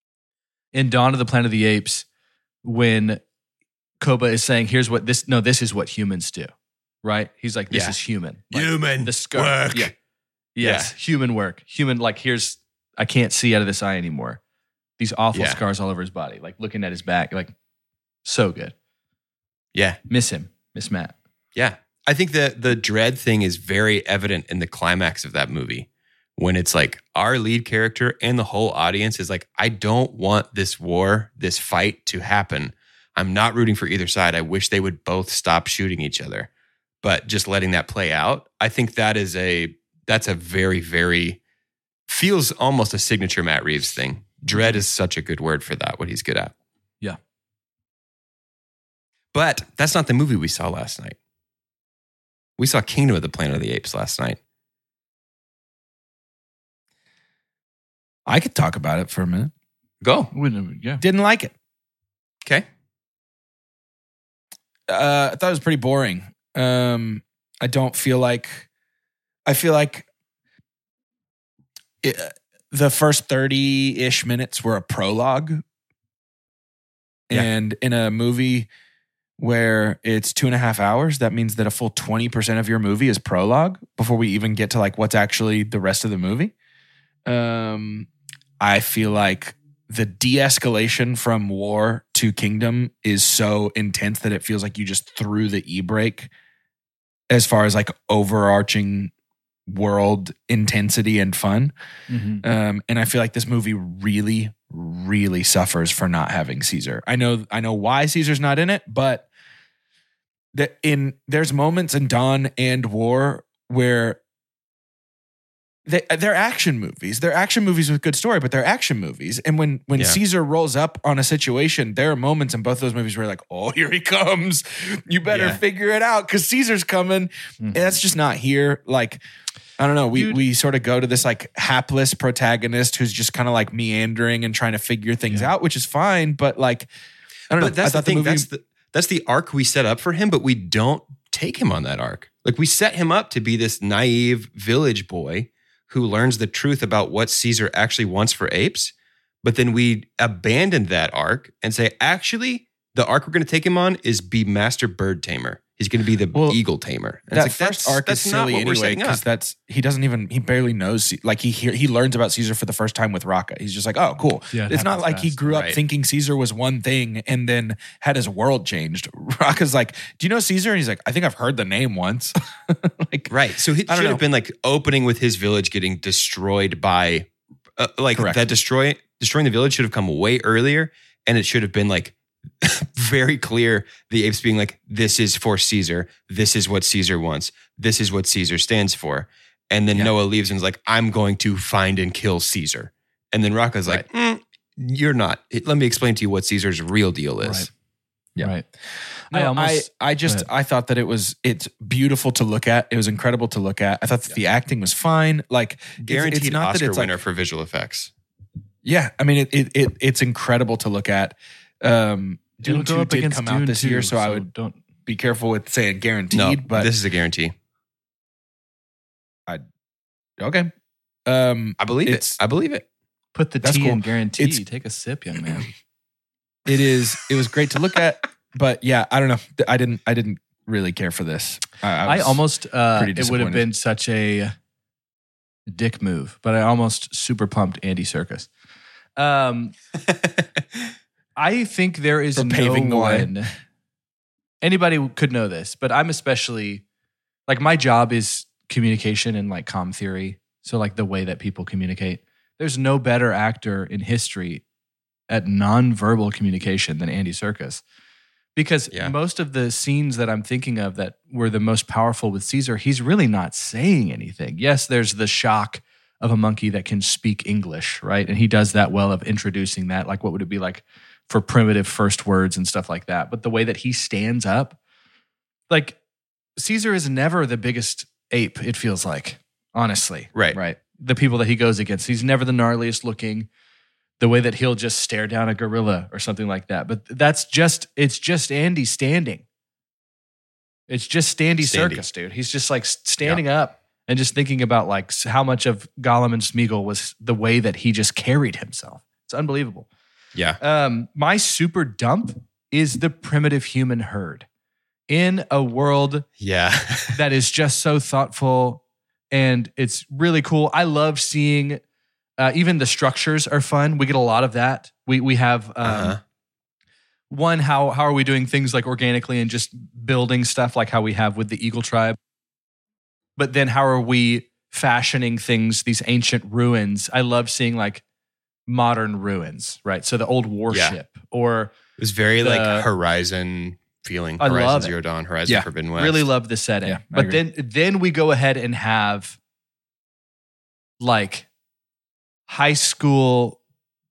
[SPEAKER 3] In Dawn of the Planet of the Apes, when Koba is saying, here's what this, no, this is what humans do, right? He's like, this
[SPEAKER 4] Yeah.
[SPEAKER 3] is human. Like,
[SPEAKER 6] Human
[SPEAKER 3] the scar-
[SPEAKER 6] work.
[SPEAKER 3] Yeah. Yes, human work. Human, like, here's, I can't see out of this eye anymore. These awful
[SPEAKER 4] Yeah.
[SPEAKER 3] scars all over his body, like looking at his back, like, so good.
[SPEAKER 4] Yeah.
[SPEAKER 3] Miss him, miss Matt.
[SPEAKER 4] Yeah. I think that the dread thing is very evident in the climax of that movie, when it's like our lead character and the whole audience is like, I don't want this war, this fight to happen. I'm not rooting for either side. I wish they would both stop shooting each other. But just letting that play out, I think that is a, that's a very, very, feels almost a signature Matt Reeves thing. Dread is such a good word for that, what he's good at.
[SPEAKER 3] Yeah.
[SPEAKER 4] But that's not the movie we saw last night. We saw Kingdom of the Planet of the Apes last night.
[SPEAKER 2] I could talk about it for a minute.
[SPEAKER 4] Go.
[SPEAKER 3] Yeah.
[SPEAKER 2] Didn't like it.
[SPEAKER 4] Okay.
[SPEAKER 2] Uh, I thought it was pretty boring. Um, I don't feel like, I feel like it, the first thirty-ish minutes were a prologue.
[SPEAKER 4] Yeah.
[SPEAKER 2] And in a movie where it's two and a half hours, that means that a full twenty percent of your movie is prologue before we even get to like what's actually the rest of the movie. Um, I feel like the de-escalation from war to kingdom is so intense that it feels like you just threw the e-brake as far as like overarching world intensity and fun.
[SPEAKER 3] Mhm.
[SPEAKER 2] Um, and I feel like this movie really, really suffers for not having Caesar. I know, I know why Caesar's not in it, but that in there's moments in Dawn and War where they, they're action movies. They're action movies with good story, but they're action movies. And when when
[SPEAKER 4] Yeah.
[SPEAKER 2] Caesar rolls up on a situation, there are moments in both those movies where you're like, oh, here he comes. You better
[SPEAKER 4] Yeah.
[SPEAKER 2] figure it out because Caesar's coming.
[SPEAKER 3] Mhm.
[SPEAKER 2] And that's just not here. Like, I don't know. We
[SPEAKER 3] Dude.
[SPEAKER 2] we sort of go to this like hapless protagonist who's just kind of like meandering and trying to figure things
[SPEAKER 3] Yeah.
[SPEAKER 2] out, which is fine. But like, I don't know.
[SPEAKER 4] But that's
[SPEAKER 2] I
[SPEAKER 4] the
[SPEAKER 2] thought
[SPEAKER 4] thing.
[SPEAKER 2] movie,
[SPEAKER 4] that's the that's the arc we set up for him, but we don't take him on that arc. Like we set him up to be this naive village boy who learns the truth about what Caesar actually wants for apes, but then we abandon that arc and say, actually, the arc we're going to take him on is be master bird tamer. He's going to be the
[SPEAKER 2] Well,
[SPEAKER 4] eagle tamer. And
[SPEAKER 2] that
[SPEAKER 4] it's like,
[SPEAKER 2] first
[SPEAKER 4] that's,
[SPEAKER 2] arc
[SPEAKER 4] that's
[SPEAKER 2] is
[SPEAKER 4] not
[SPEAKER 2] silly
[SPEAKER 4] what we're
[SPEAKER 2] anyway
[SPEAKER 4] setting
[SPEAKER 2] because
[SPEAKER 4] up.
[SPEAKER 2] that's he doesn't even he barely knows Ce- like he hear, he learns about Caesar for the first time with Rocca. He's just like, oh, cool.
[SPEAKER 3] Yeah, it
[SPEAKER 2] It's not
[SPEAKER 3] happens
[SPEAKER 2] like he
[SPEAKER 3] fast.
[SPEAKER 2] grew up
[SPEAKER 4] Right.
[SPEAKER 2] thinking Caesar was one thing and then had his world changed. Rocca's like, do you know Caesar? And he's like, I think I've heard the name once. like,
[SPEAKER 4] Right. So he
[SPEAKER 2] I don't
[SPEAKER 4] should
[SPEAKER 2] know.
[SPEAKER 4] have been like opening with his village getting destroyed by, uh, like
[SPEAKER 2] Correct.
[SPEAKER 4] that destroy destroying the village should have come way earlier, and it should have been like very clear. The apes being like, "This is for Caesar. This is what Caesar wants. This is what Caesar stands for." And then
[SPEAKER 2] Yeah.
[SPEAKER 4] Noah leaves and is like, "I'm going to find and kill Caesar." And then Rocca's like, "Mm, "You're not. Let me explain to you what Caesar's real deal is."
[SPEAKER 3] Right.
[SPEAKER 2] Yeah.
[SPEAKER 3] Right.
[SPEAKER 2] No,
[SPEAKER 3] I
[SPEAKER 2] I
[SPEAKER 3] almost.
[SPEAKER 2] I, just
[SPEAKER 3] go
[SPEAKER 2] I thought that it was it's beautiful to look at. It was incredible to look at. I thought that the acting was fine. Like it's-
[SPEAKER 4] Guaranteed
[SPEAKER 2] it's not
[SPEAKER 4] Oscar
[SPEAKER 2] that it's
[SPEAKER 4] winner
[SPEAKER 2] like,
[SPEAKER 4] for visual effects.
[SPEAKER 2] yeah. I mean it, it it it's incredible to look at. Um, Dune
[SPEAKER 3] It'll go
[SPEAKER 2] two
[SPEAKER 3] up
[SPEAKER 2] did
[SPEAKER 3] against
[SPEAKER 2] come
[SPEAKER 3] Dune
[SPEAKER 2] out this year,
[SPEAKER 3] two,
[SPEAKER 2] so, I would
[SPEAKER 3] don't.
[SPEAKER 2] be careful with saying guaranteed.
[SPEAKER 4] No,
[SPEAKER 2] but
[SPEAKER 4] this is a guarantee.
[SPEAKER 2] okay, um,
[SPEAKER 4] I believe it.
[SPEAKER 2] it's
[SPEAKER 4] I believe it.
[SPEAKER 3] Put the
[SPEAKER 2] That's
[SPEAKER 3] tea
[SPEAKER 2] cool.
[SPEAKER 3] in guarantee.
[SPEAKER 2] It's-
[SPEAKER 3] Take a sip, young man.
[SPEAKER 2] it is it was great to look at. But yeah, I don't know. I didn't I didn't really care for this. I, I
[SPEAKER 3] I
[SPEAKER 2] was-
[SPEAKER 3] almost, uh,
[SPEAKER 2] pretty
[SPEAKER 3] it would have
[SPEAKER 2] disappointed.
[SPEAKER 3] been such a dick move, but I almost super pumped Andy Serkis. Um, I think there is
[SPEAKER 2] For
[SPEAKER 3] no
[SPEAKER 2] paving the way.
[SPEAKER 3] one, anybody could know this, but I'm especially, like my job is communication and like comm theory. So like the way that people communicate. There's no better actor in history at nonverbal communication than Andy Serkis. Because
[SPEAKER 4] Yeah.
[SPEAKER 3] most of the scenes that I'm thinking of that were the most powerful with Caesar, he's really not saying anything. Yes, there's the shock of a monkey that can speak English, right? And he does that well of introducing that. Like, what would it be like for primitive first words and stuff like that? But the way that he stands up, like, Caesar is never the biggest ape, it feels like, honestly.
[SPEAKER 4] Right.
[SPEAKER 3] Right. The people that he goes against, he's never the gnarliest looking. The way that he'll just stare down a gorilla or something like that. But that's just, it's just Andy standing. It's just Standy
[SPEAKER 4] Standy.
[SPEAKER 3] Circus, dude. He's just like standing up and just thinking about like s- how much of Gollum and Smeagol was the way that he just carried himself. It's unbelievable.
[SPEAKER 4] Yeah.
[SPEAKER 3] Um, my super dump is the primitive human herd. In a world
[SPEAKER 4] Yeah.
[SPEAKER 3] that is just so thoughtful and it's really cool. I love seeing uh, even the structures are fun. We get a lot of that. We we have um,
[SPEAKER 4] Uh-huh.
[SPEAKER 3] one, how how are we doing things like organically and just building stuff like how we have with the Eagle Tribe? But then how are we fashioning things, these ancient ruins? I love seeing like modern ruins, right? So the old warship or
[SPEAKER 4] It was very
[SPEAKER 3] The-
[SPEAKER 4] like Horizon feeling.
[SPEAKER 3] I
[SPEAKER 4] Horizon
[SPEAKER 3] love it.
[SPEAKER 4] Zero Dawn, Horizon
[SPEAKER 2] Yeah.
[SPEAKER 4] Forbidden West.
[SPEAKER 3] really love the setting.
[SPEAKER 2] Yeah, I
[SPEAKER 3] but
[SPEAKER 2] agree.
[SPEAKER 3] then then we go ahead and have like high school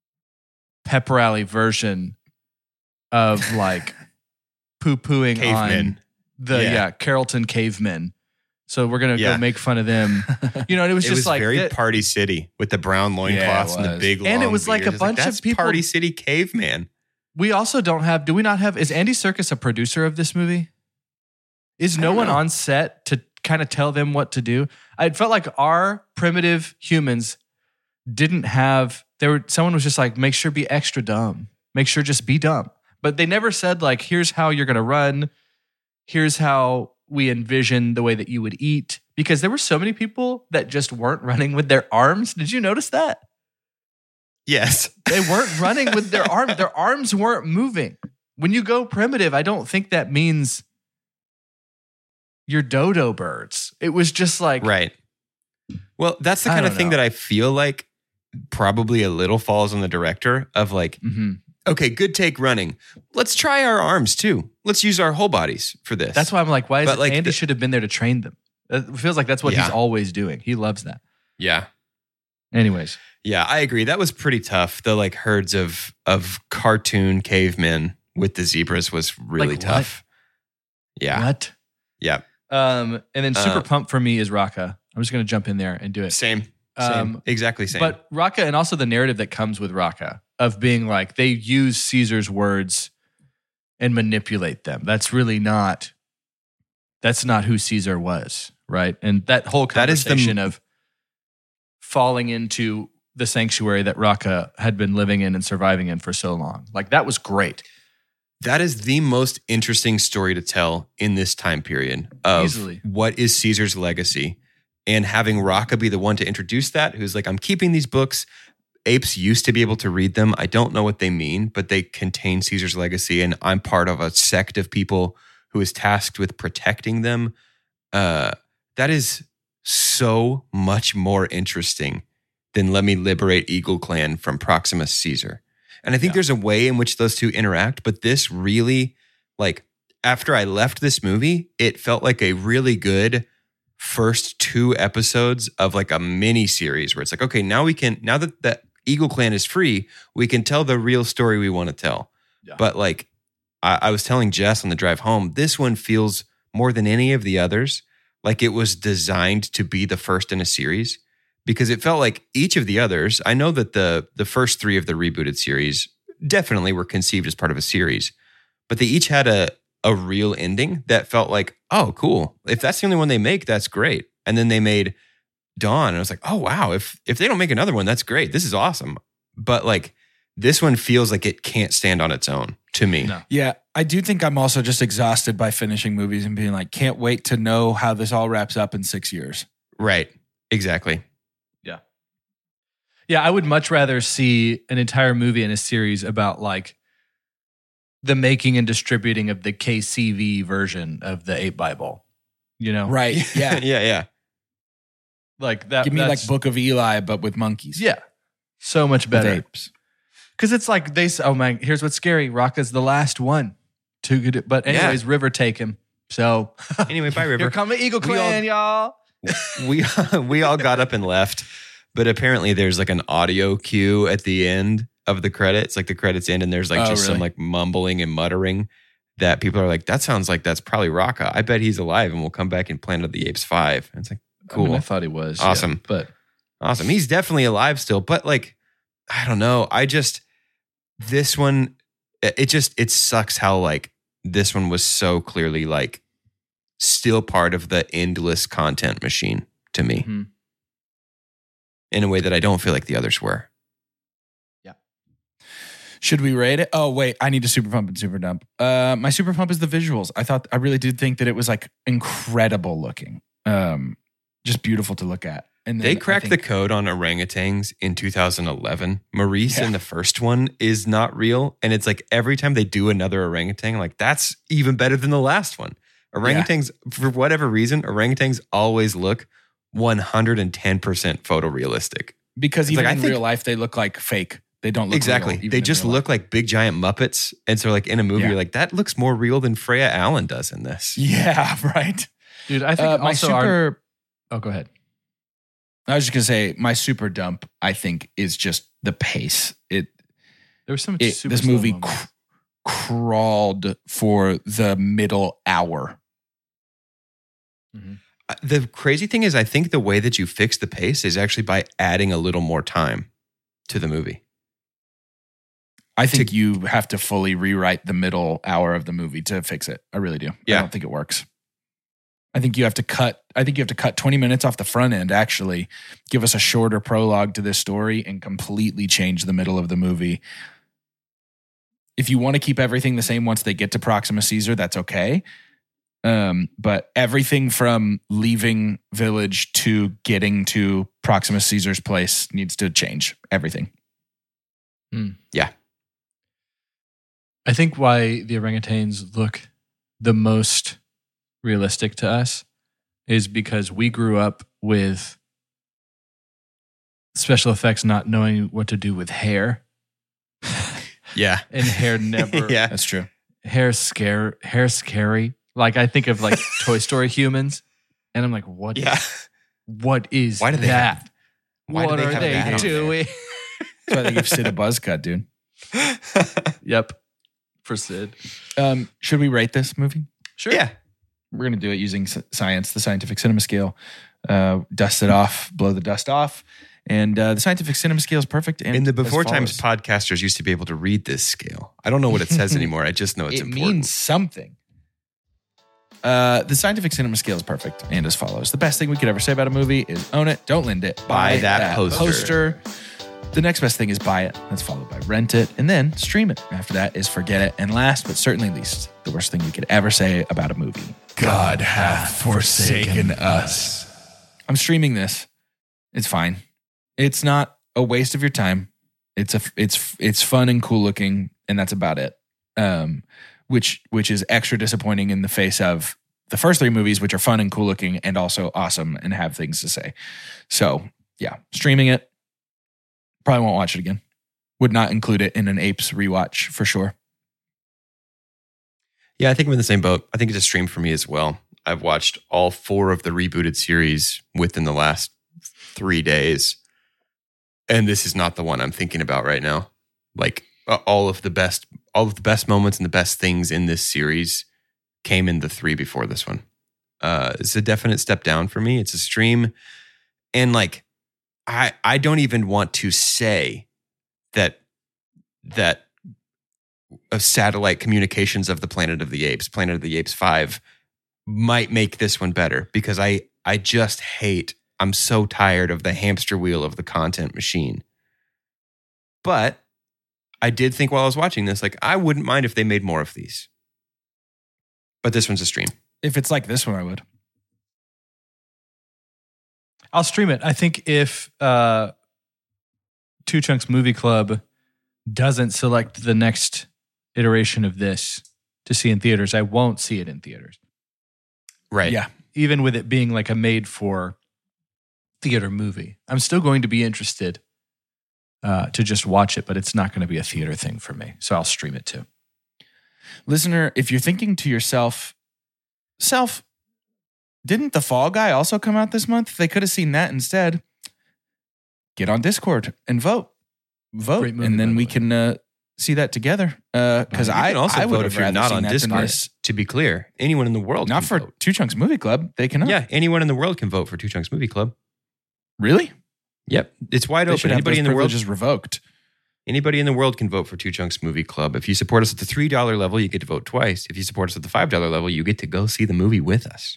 [SPEAKER 3] pep rally version of like poo-pooing on
[SPEAKER 4] Cavemen.
[SPEAKER 3] the yeah.
[SPEAKER 4] Yeah.
[SPEAKER 3] Carrollton cavemen. So we're gonna
[SPEAKER 4] Yeah.
[SPEAKER 3] go make fun of them. You know, and it was
[SPEAKER 4] It
[SPEAKER 3] just
[SPEAKER 4] was
[SPEAKER 3] like
[SPEAKER 4] very
[SPEAKER 3] that-
[SPEAKER 4] Party City with the brown loincloths
[SPEAKER 2] Yeah, it
[SPEAKER 4] and the
[SPEAKER 2] was.
[SPEAKER 4] big long
[SPEAKER 3] And it was like a
[SPEAKER 4] beard. It's
[SPEAKER 3] bunch of
[SPEAKER 4] that's
[SPEAKER 3] people-
[SPEAKER 4] Party City caveman.
[SPEAKER 3] we also don't have. Do we not have? Is Andy Serkis a producer of this movie? Is
[SPEAKER 4] I
[SPEAKER 3] no
[SPEAKER 4] don't
[SPEAKER 3] one
[SPEAKER 4] know.
[SPEAKER 3] on set to kind of tell them what to do? I felt like our primitive humans didn't have. There were someone was just like, make sure be extra dumb. Make sure just be dumb. But they never said like, here's how you're gonna run. Here's how we envision the way that you would eat. Because there were so many people that just weren't running with their arms. Did you notice that?
[SPEAKER 4] Yes.
[SPEAKER 3] They weren't running with their arms. Their arms weren't moving. When you go primitive, I don't think that means you're dodo birds. It was just like,
[SPEAKER 4] Right. Well, that's the
[SPEAKER 3] I
[SPEAKER 4] kind of
[SPEAKER 3] don't
[SPEAKER 4] thing
[SPEAKER 3] know.
[SPEAKER 4] that I feel like probably a little falls on the director of like,
[SPEAKER 3] Mhm.
[SPEAKER 4] okay, good take running. Let's try our arms too. Let's use our whole bodies for this.
[SPEAKER 3] That's why I'm like, why is
[SPEAKER 4] But,
[SPEAKER 3] it
[SPEAKER 4] like,
[SPEAKER 3] Andy
[SPEAKER 4] the-
[SPEAKER 3] should have been there to train them? It feels like that's what he's
[SPEAKER 4] Yeah.
[SPEAKER 3] always doing. He loves that.
[SPEAKER 4] Yeah.
[SPEAKER 3] Anyways,
[SPEAKER 4] Yeah, I agree. That was pretty tough. The like herds of of cartoon cavemen with the zebras was really
[SPEAKER 3] Like what?
[SPEAKER 4] tough. Yeah.
[SPEAKER 3] what?
[SPEAKER 4] Yeah.
[SPEAKER 3] Um, and then super
[SPEAKER 4] Uh,
[SPEAKER 3] pumped for me is Raqqa. I'm just going to jump in there and do it.
[SPEAKER 4] Same. Same.
[SPEAKER 3] Um,
[SPEAKER 4] exactly same.
[SPEAKER 3] But Raqqa, and also the narrative that comes with Raqqa of being like they use Caesar's words and manipulate them. That's really not. That's not who Caesar was, right? And that whole
[SPEAKER 4] That is the-
[SPEAKER 3] conversation of falling into the sanctuary that Raqqa had been living in and surviving in for so long, like that was great.
[SPEAKER 4] that is the most interesting story to tell in this time period of
[SPEAKER 3] Easily.
[SPEAKER 4] what is Caesar's legacy, and having Raqqa be the one to introduce that, who's like, I'm keeping these books. Apes used to be able to read them. I don't know what they mean, but they contain Caesar's legacy, and I'm part of a sect of people who is tasked with protecting them. Uh, that is so much more interesting than let me liberate Eagle Clan from Proximus Caesar. And I think
[SPEAKER 3] Yeah.
[SPEAKER 4] there's a way in which those two interact, but this really, like, after I left this movie, it felt like a really good first two episodes of like a mini series where it's like, okay, now we can, now that the Eagle Clan is free, we can tell the real story we want to tell.
[SPEAKER 3] Yeah.
[SPEAKER 4] But like, I, I was telling Jess on the drive home, this one feels more than any of the others like it was designed to be the first in a series, because it felt like each of the others, I know that the the first three of the rebooted series definitely were conceived as part of a series, but they each had a, a real ending that felt like, oh, cool. If that's the only one they make, that's great. And then they made Dawn, and I was like, oh, wow. If if they don't make another one, that's great. This is awesome. But like, this one feels like it can't stand on its own to me.
[SPEAKER 3] No.
[SPEAKER 2] Yeah, I do think I'm also just exhausted by finishing movies and being like, can't wait to know how this all wraps up in six years.
[SPEAKER 4] Right. Exactly.
[SPEAKER 3] Yeah. Yeah, I would much rather see an entire movie in a series about like the making and distributing of the K C V version of the Ape Bible. You know?
[SPEAKER 2] Right. Yeah.
[SPEAKER 4] yeah, yeah.
[SPEAKER 3] Like that.
[SPEAKER 2] Give me
[SPEAKER 3] that's-
[SPEAKER 2] like Book of Eli, but with monkeys.
[SPEAKER 3] Yeah. So much
[SPEAKER 2] With
[SPEAKER 3] better.
[SPEAKER 2] apes.
[SPEAKER 3] Because it's like they say, oh man, here's what's scary. Rocca's the last one. Too good. But anyways,
[SPEAKER 4] Yeah.
[SPEAKER 3] River take him. So
[SPEAKER 4] Anyway, bye, River.
[SPEAKER 3] here come the Eagle
[SPEAKER 4] We all-
[SPEAKER 3] Clan, y'all.
[SPEAKER 4] we we all got up and left, but apparently there's like an audio cue at the end of the credits. Like the credits end, and there's like
[SPEAKER 2] Oh,
[SPEAKER 4] just some
[SPEAKER 2] really?
[SPEAKER 4] like mumbling and muttering that people are like, that sounds like that's probably Rocca. I bet he's alive, and we'll come back in Planet of the Apes five. And it's like, cool.
[SPEAKER 3] I mean, I thought he was.
[SPEAKER 4] Awesome.
[SPEAKER 3] yeah, but
[SPEAKER 4] Awesome. He's definitely alive still, but like, I don't know. I just, this one, it it just, it sucks how like this one was so clearly like still part of the endless content machine to me
[SPEAKER 3] Mhm.
[SPEAKER 4] in a way that I don't feel like the others were.
[SPEAKER 2] Should we rate it? Oh, wait. I need to super pump and super dump. Uh, my super pump is the visuals. I thought, I really did think that it was like incredible looking. Um, just beautiful to look at. And then
[SPEAKER 4] They
[SPEAKER 2] I
[SPEAKER 4] cracked
[SPEAKER 2] think-
[SPEAKER 4] the code on orangutans in two thousand eleven. Maurice
[SPEAKER 2] Yeah.
[SPEAKER 4] in the first one is not real. And it's like every time they do another orangutan, like that's even better than the last one. Orangutans, for whatever reason, orangutans always look one hundred ten percent photorealistic.
[SPEAKER 2] because
[SPEAKER 4] It's
[SPEAKER 2] even
[SPEAKER 4] like, I
[SPEAKER 2] in
[SPEAKER 4] think-
[SPEAKER 2] real life, they look like fake. They don't look
[SPEAKER 4] Exactly.
[SPEAKER 2] real, even
[SPEAKER 4] They
[SPEAKER 2] in
[SPEAKER 4] just
[SPEAKER 2] real
[SPEAKER 4] look
[SPEAKER 2] life.
[SPEAKER 4] like big giant Muppets. And so like in a movie,
[SPEAKER 2] Yeah.
[SPEAKER 4] you're like, that looks more real than Freya Allen does in this.
[SPEAKER 2] Yeah, right.
[SPEAKER 3] dude, I think
[SPEAKER 2] Uh, my
[SPEAKER 3] also our,
[SPEAKER 2] super.
[SPEAKER 3] oh, go ahead.
[SPEAKER 2] I was just gonna say my super dump. I think is just the pace. It,
[SPEAKER 3] There was so much
[SPEAKER 2] it
[SPEAKER 3] super
[SPEAKER 2] this
[SPEAKER 3] slow
[SPEAKER 2] movie
[SPEAKER 3] moments.
[SPEAKER 2] cr- crawled for the middle hour.
[SPEAKER 4] Uh, The crazy thing is, I think the way that you fix the pace is actually by adding a little more time to the movie.
[SPEAKER 2] I think you have to fully rewrite the middle hour of the movie to fix it. I really do.
[SPEAKER 4] Yeah.
[SPEAKER 2] I don't think it works. I think you have to cut. I think you have to cut twenty minutes off the front end. Actually, give us a shorter prologue to this story and completely change the middle of the movie. If you want to keep everything the same once they get to Proxima Caesar, that's okay. Um, but everything from leaving village to getting to Proxima Caesar's place needs to change. Everything.
[SPEAKER 3] I think why the orangutans look the most realistic to us is because we grew up with special effects not knowing what to do with hair.
[SPEAKER 4] Yeah.
[SPEAKER 3] And hair never
[SPEAKER 4] Yeah.
[SPEAKER 2] That's true.
[SPEAKER 3] hair scare hair scary. Like I think of like Toy Story humans and I'm like, what
[SPEAKER 4] Yeah.
[SPEAKER 3] what is
[SPEAKER 4] Why do they
[SPEAKER 3] that?
[SPEAKER 4] have- why do
[SPEAKER 3] what
[SPEAKER 4] they
[SPEAKER 3] are
[SPEAKER 4] have
[SPEAKER 3] they
[SPEAKER 4] that on there?
[SPEAKER 3] doing?
[SPEAKER 2] That's why they give Sid a buzz cut, dude.
[SPEAKER 3] Yep. For Sid.
[SPEAKER 2] Um, should we rate this movie?
[SPEAKER 3] Sure.
[SPEAKER 4] Yeah.
[SPEAKER 2] We're going to do it using s- science, the scientific cinema scale. Uh, dust it off, blow the dust off. And uh, the scientific cinema scale is perfect. And
[SPEAKER 4] In the
[SPEAKER 2] as
[SPEAKER 4] before times,
[SPEAKER 2] follows.
[SPEAKER 4] podcasters used to be able to read this scale. I don't know what it says anymore. I just know it's
[SPEAKER 2] it
[SPEAKER 4] important.
[SPEAKER 2] means something. Uh, the scientific cinema scale is perfect and as follows. The best thing we could ever say about a movie is own it, don't lend it.
[SPEAKER 4] Buy that poster.
[SPEAKER 2] poster. The next best thing is buy it. That's followed by rent it and then stream it. After that is forget it. And last but certainly least, the worst thing we could ever say about a movie.
[SPEAKER 6] God hath forsaken us.
[SPEAKER 2] I'm streaming this. It's fine. It's not a waste of your time. It's a it's it's fun and cool looking, and that's about it. Um, which which is extra disappointing in the face of the first three movies, which are fun and cool looking and also awesome and have things to say. So yeah, streaming it. Probably won't watch it again. Would not include it in an Apes rewatch for sure.
[SPEAKER 4] Yeah, I think I'm in the same boat. I think it's a stream for me as well. I've watched all four of the rebooted series within the last three days. And this is not the one I'm thinking about right now. Like uh, all of the best all of the best moments and the best things in this series came in the three before this one. Uh, it's a definite step down for me. It's a stream. And like, I I don't even want to say that that of satellite communications of the Planet of the Apes, Planet of the Apes five, might make this one better, because I I just hate, I'm so tired of the hamster wheel of the content machine. But I did think while I was watching this, like, I wouldn't mind if they made more of these. But this one's a stream.
[SPEAKER 2] If it's like this one, I would.
[SPEAKER 3] I'll stream it. I think if uh, Two Chunks Movie Club doesn't select the next iteration of this to see in theaters, I won't see it in theaters.
[SPEAKER 4] Right.
[SPEAKER 2] Yeah.
[SPEAKER 3] Even with it being like a made for theater movie, I'm still going to be interested uh, to just watch it, but it's not going to be a theater thing for me. So I'll stream it too.
[SPEAKER 2] Listener, if you're thinking to yourself, self, didn't The Fall Guy also come out this month? They could have seen that instead. Get on Discord and vote. Vote.
[SPEAKER 3] Great movie,
[SPEAKER 2] and
[SPEAKER 3] by
[SPEAKER 2] then
[SPEAKER 3] the
[SPEAKER 2] we
[SPEAKER 3] way.
[SPEAKER 2] can uh, see that together. Because
[SPEAKER 4] You
[SPEAKER 2] I
[SPEAKER 4] can also
[SPEAKER 2] I would
[SPEAKER 4] vote
[SPEAKER 2] have
[SPEAKER 4] if you're
[SPEAKER 2] rather
[SPEAKER 4] not
[SPEAKER 2] seen
[SPEAKER 4] on
[SPEAKER 2] that than
[SPEAKER 4] Discord.
[SPEAKER 2] this.
[SPEAKER 4] To be clear, anyone in the world
[SPEAKER 2] Not
[SPEAKER 4] can
[SPEAKER 2] for
[SPEAKER 4] vote.
[SPEAKER 2] Two Chunks Movie Club. They cannot.
[SPEAKER 4] Yeah, anyone in the world can vote for Two Chunks Movie Club.
[SPEAKER 2] Really?
[SPEAKER 4] Yep, it's wide
[SPEAKER 2] They should
[SPEAKER 4] open.
[SPEAKER 2] have
[SPEAKER 4] Anybody
[SPEAKER 2] those
[SPEAKER 4] in the world,
[SPEAKER 2] privileges revoked.
[SPEAKER 4] anybody in the world can vote for Two Chunks Movie Club. If you support us at the three dollar level, you get to vote twice. If you support us at the five dollar level, you get to go see the movie with us.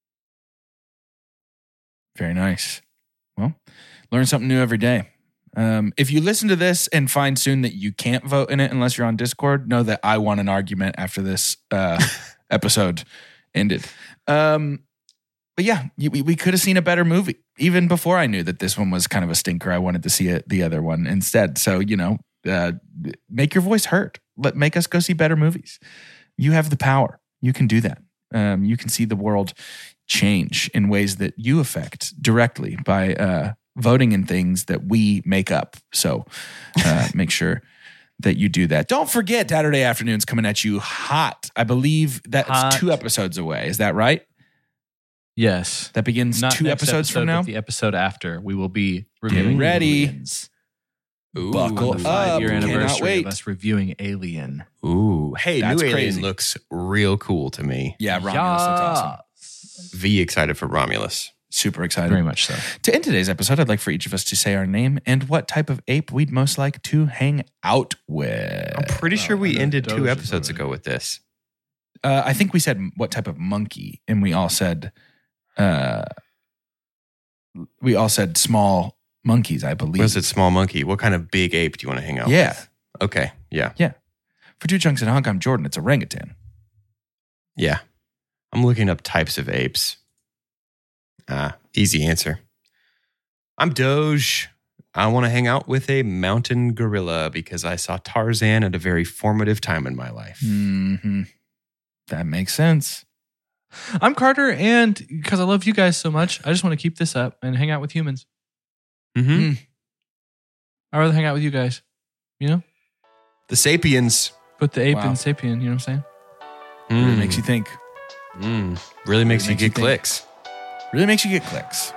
[SPEAKER 2] Very nice. Well, learn something new every day. Um, if you listen to this and find soon that you can't vote in it unless you're on Discord, know that I won an argument after this uh, episode ended. Um, but yeah, you, we, we could have seen a better movie. Even before I knew that this one was kind of a stinker, I wanted to see it, the other one instead. So, you know, uh, make your voice heard. Let Make us go see better movies. You have the power. You can do that. Um, you can see the world change in ways that you affect directly by uh, voting in things that we make up. So uh, make sure that you do that. Don't forget, Saturday Afternoon's coming at you hot. I believe that's
[SPEAKER 3] Hot.
[SPEAKER 2] two episodes away. Is that right?
[SPEAKER 3] Yes.
[SPEAKER 2] That begins
[SPEAKER 3] Not
[SPEAKER 2] two
[SPEAKER 3] next
[SPEAKER 2] episodes
[SPEAKER 3] episode,
[SPEAKER 2] from now?
[SPEAKER 3] but the episode after, we will be reviewing
[SPEAKER 2] ready.
[SPEAKER 3] Aliens.
[SPEAKER 4] Ooh,
[SPEAKER 2] Buckle
[SPEAKER 3] The
[SPEAKER 2] up.
[SPEAKER 3] five-year
[SPEAKER 2] Cannot
[SPEAKER 3] anniversary
[SPEAKER 2] wait.
[SPEAKER 3] of us reviewing Alien.
[SPEAKER 4] Ooh, hey,
[SPEAKER 2] That's
[SPEAKER 4] new
[SPEAKER 2] crazy.
[SPEAKER 4] Alien looks real cool to me.
[SPEAKER 2] Yeah, Romulus looks awesome.
[SPEAKER 3] Yes.
[SPEAKER 4] V excited for Romulus.
[SPEAKER 2] Super excited.
[SPEAKER 3] Very much so.
[SPEAKER 2] To end today's episode, I'd like for each of us to say our name and what type of ape we'd most like to hang out with.
[SPEAKER 4] I'm pretty sure
[SPEAKER 3] I
[SPEAKER 4] we
[SPEAKER 3] know
[SPEAKER 4] ended
[SPEAKER 3] Doge
[SPEAKER 4] two
[SPEAKER 3] is
[SPEAKER 4] episodes
[SPEAKER 3] already-
[SPEAKER 4] ago with this.
[SPEAKER 2] Uh, I think we said what type of monkey, and we all said, uh, we all said small monkeys, I believe.
[SPEAKER 4] Was it small monkey? What kind of big ape do you want to hang out
[SPEAKER 2] Yeah.
[SPEAKER 4] with? Okay, yeah,
[SPEAKER 2] For Two Chunks and Hunk, I'm Jordan. It's orangutan.
[SPEAKER 4] yeah. I'm looking up types of apes. Ah, easy answer. I'm Doge. I want to hang out with a mountain gorilla because I saw Tarzan at a very formative time in my life.
[SPEAKER 2] Mm-hmm. That makes sense.
[SPEAKER 3] I'm Carter, and because I love you guys so much, I just want to keep this up and hang out with humans.
[SPEAKER 4] Mm-hmm.
[SPEAKER 3] I'd rather hang out with you guys. You know?
[SPEAKER 4] The Sapiens.
[SPEAKER 3] Put the ape
[SPEAKER 2] Wow.
[SPEAKER 3] in sapien, you know what I'm saying?
[SPEAKER 2] Really
[SPEAKER 4] Mm.
[SPEAKER 2] makes you think.
[SPEAKER 4] Mm. Really makes you
[SPEAKER 2] makes you
[SPEAKER 4] get
[SPEAKER 2] think.
[SPEAKER 4] clicks.
[SPEAKER 2] Really makes you get clicks.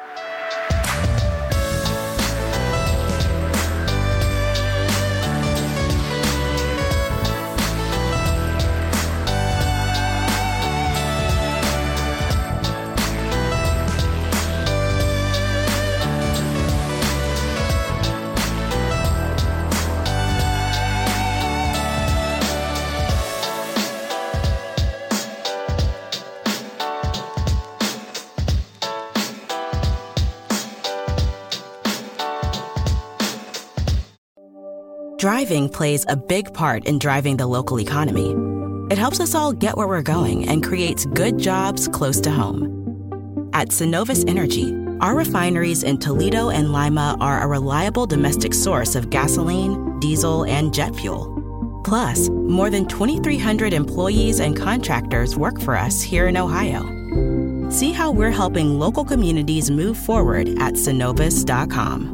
[SPEAKER 1] Driving plays a big part in driving the local economy. It helps us all get where we're going and creates good jobs close to home. At Synovus Energy, our refineries in Toledo and Lima are a reliable domestic source of gasoline, diesel, and jet fuel. Plus, more than twenty-three hundred employees and contractors work for us here in Ohio. See how we're helping local communities move forward at synovus dot com.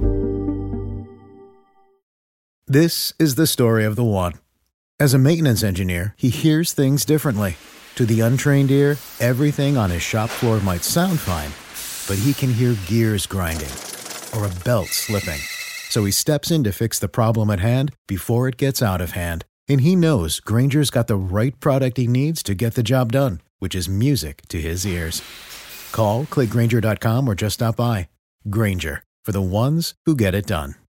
[SPEAKER 5] This is the story of the one. As a maintenance engineer, he hears things differently. To the untrained ear, everything on his shop floor might sound fine, but he can hear gears grinding or a belt slipping. So he steps in to fix the problem at hand before it gets out of hand And he knows Granger's got the right product he needs to get the job done, which is music to his ears. Call, click Granger dot com, or just stop by. Granger, for the ones who get it done.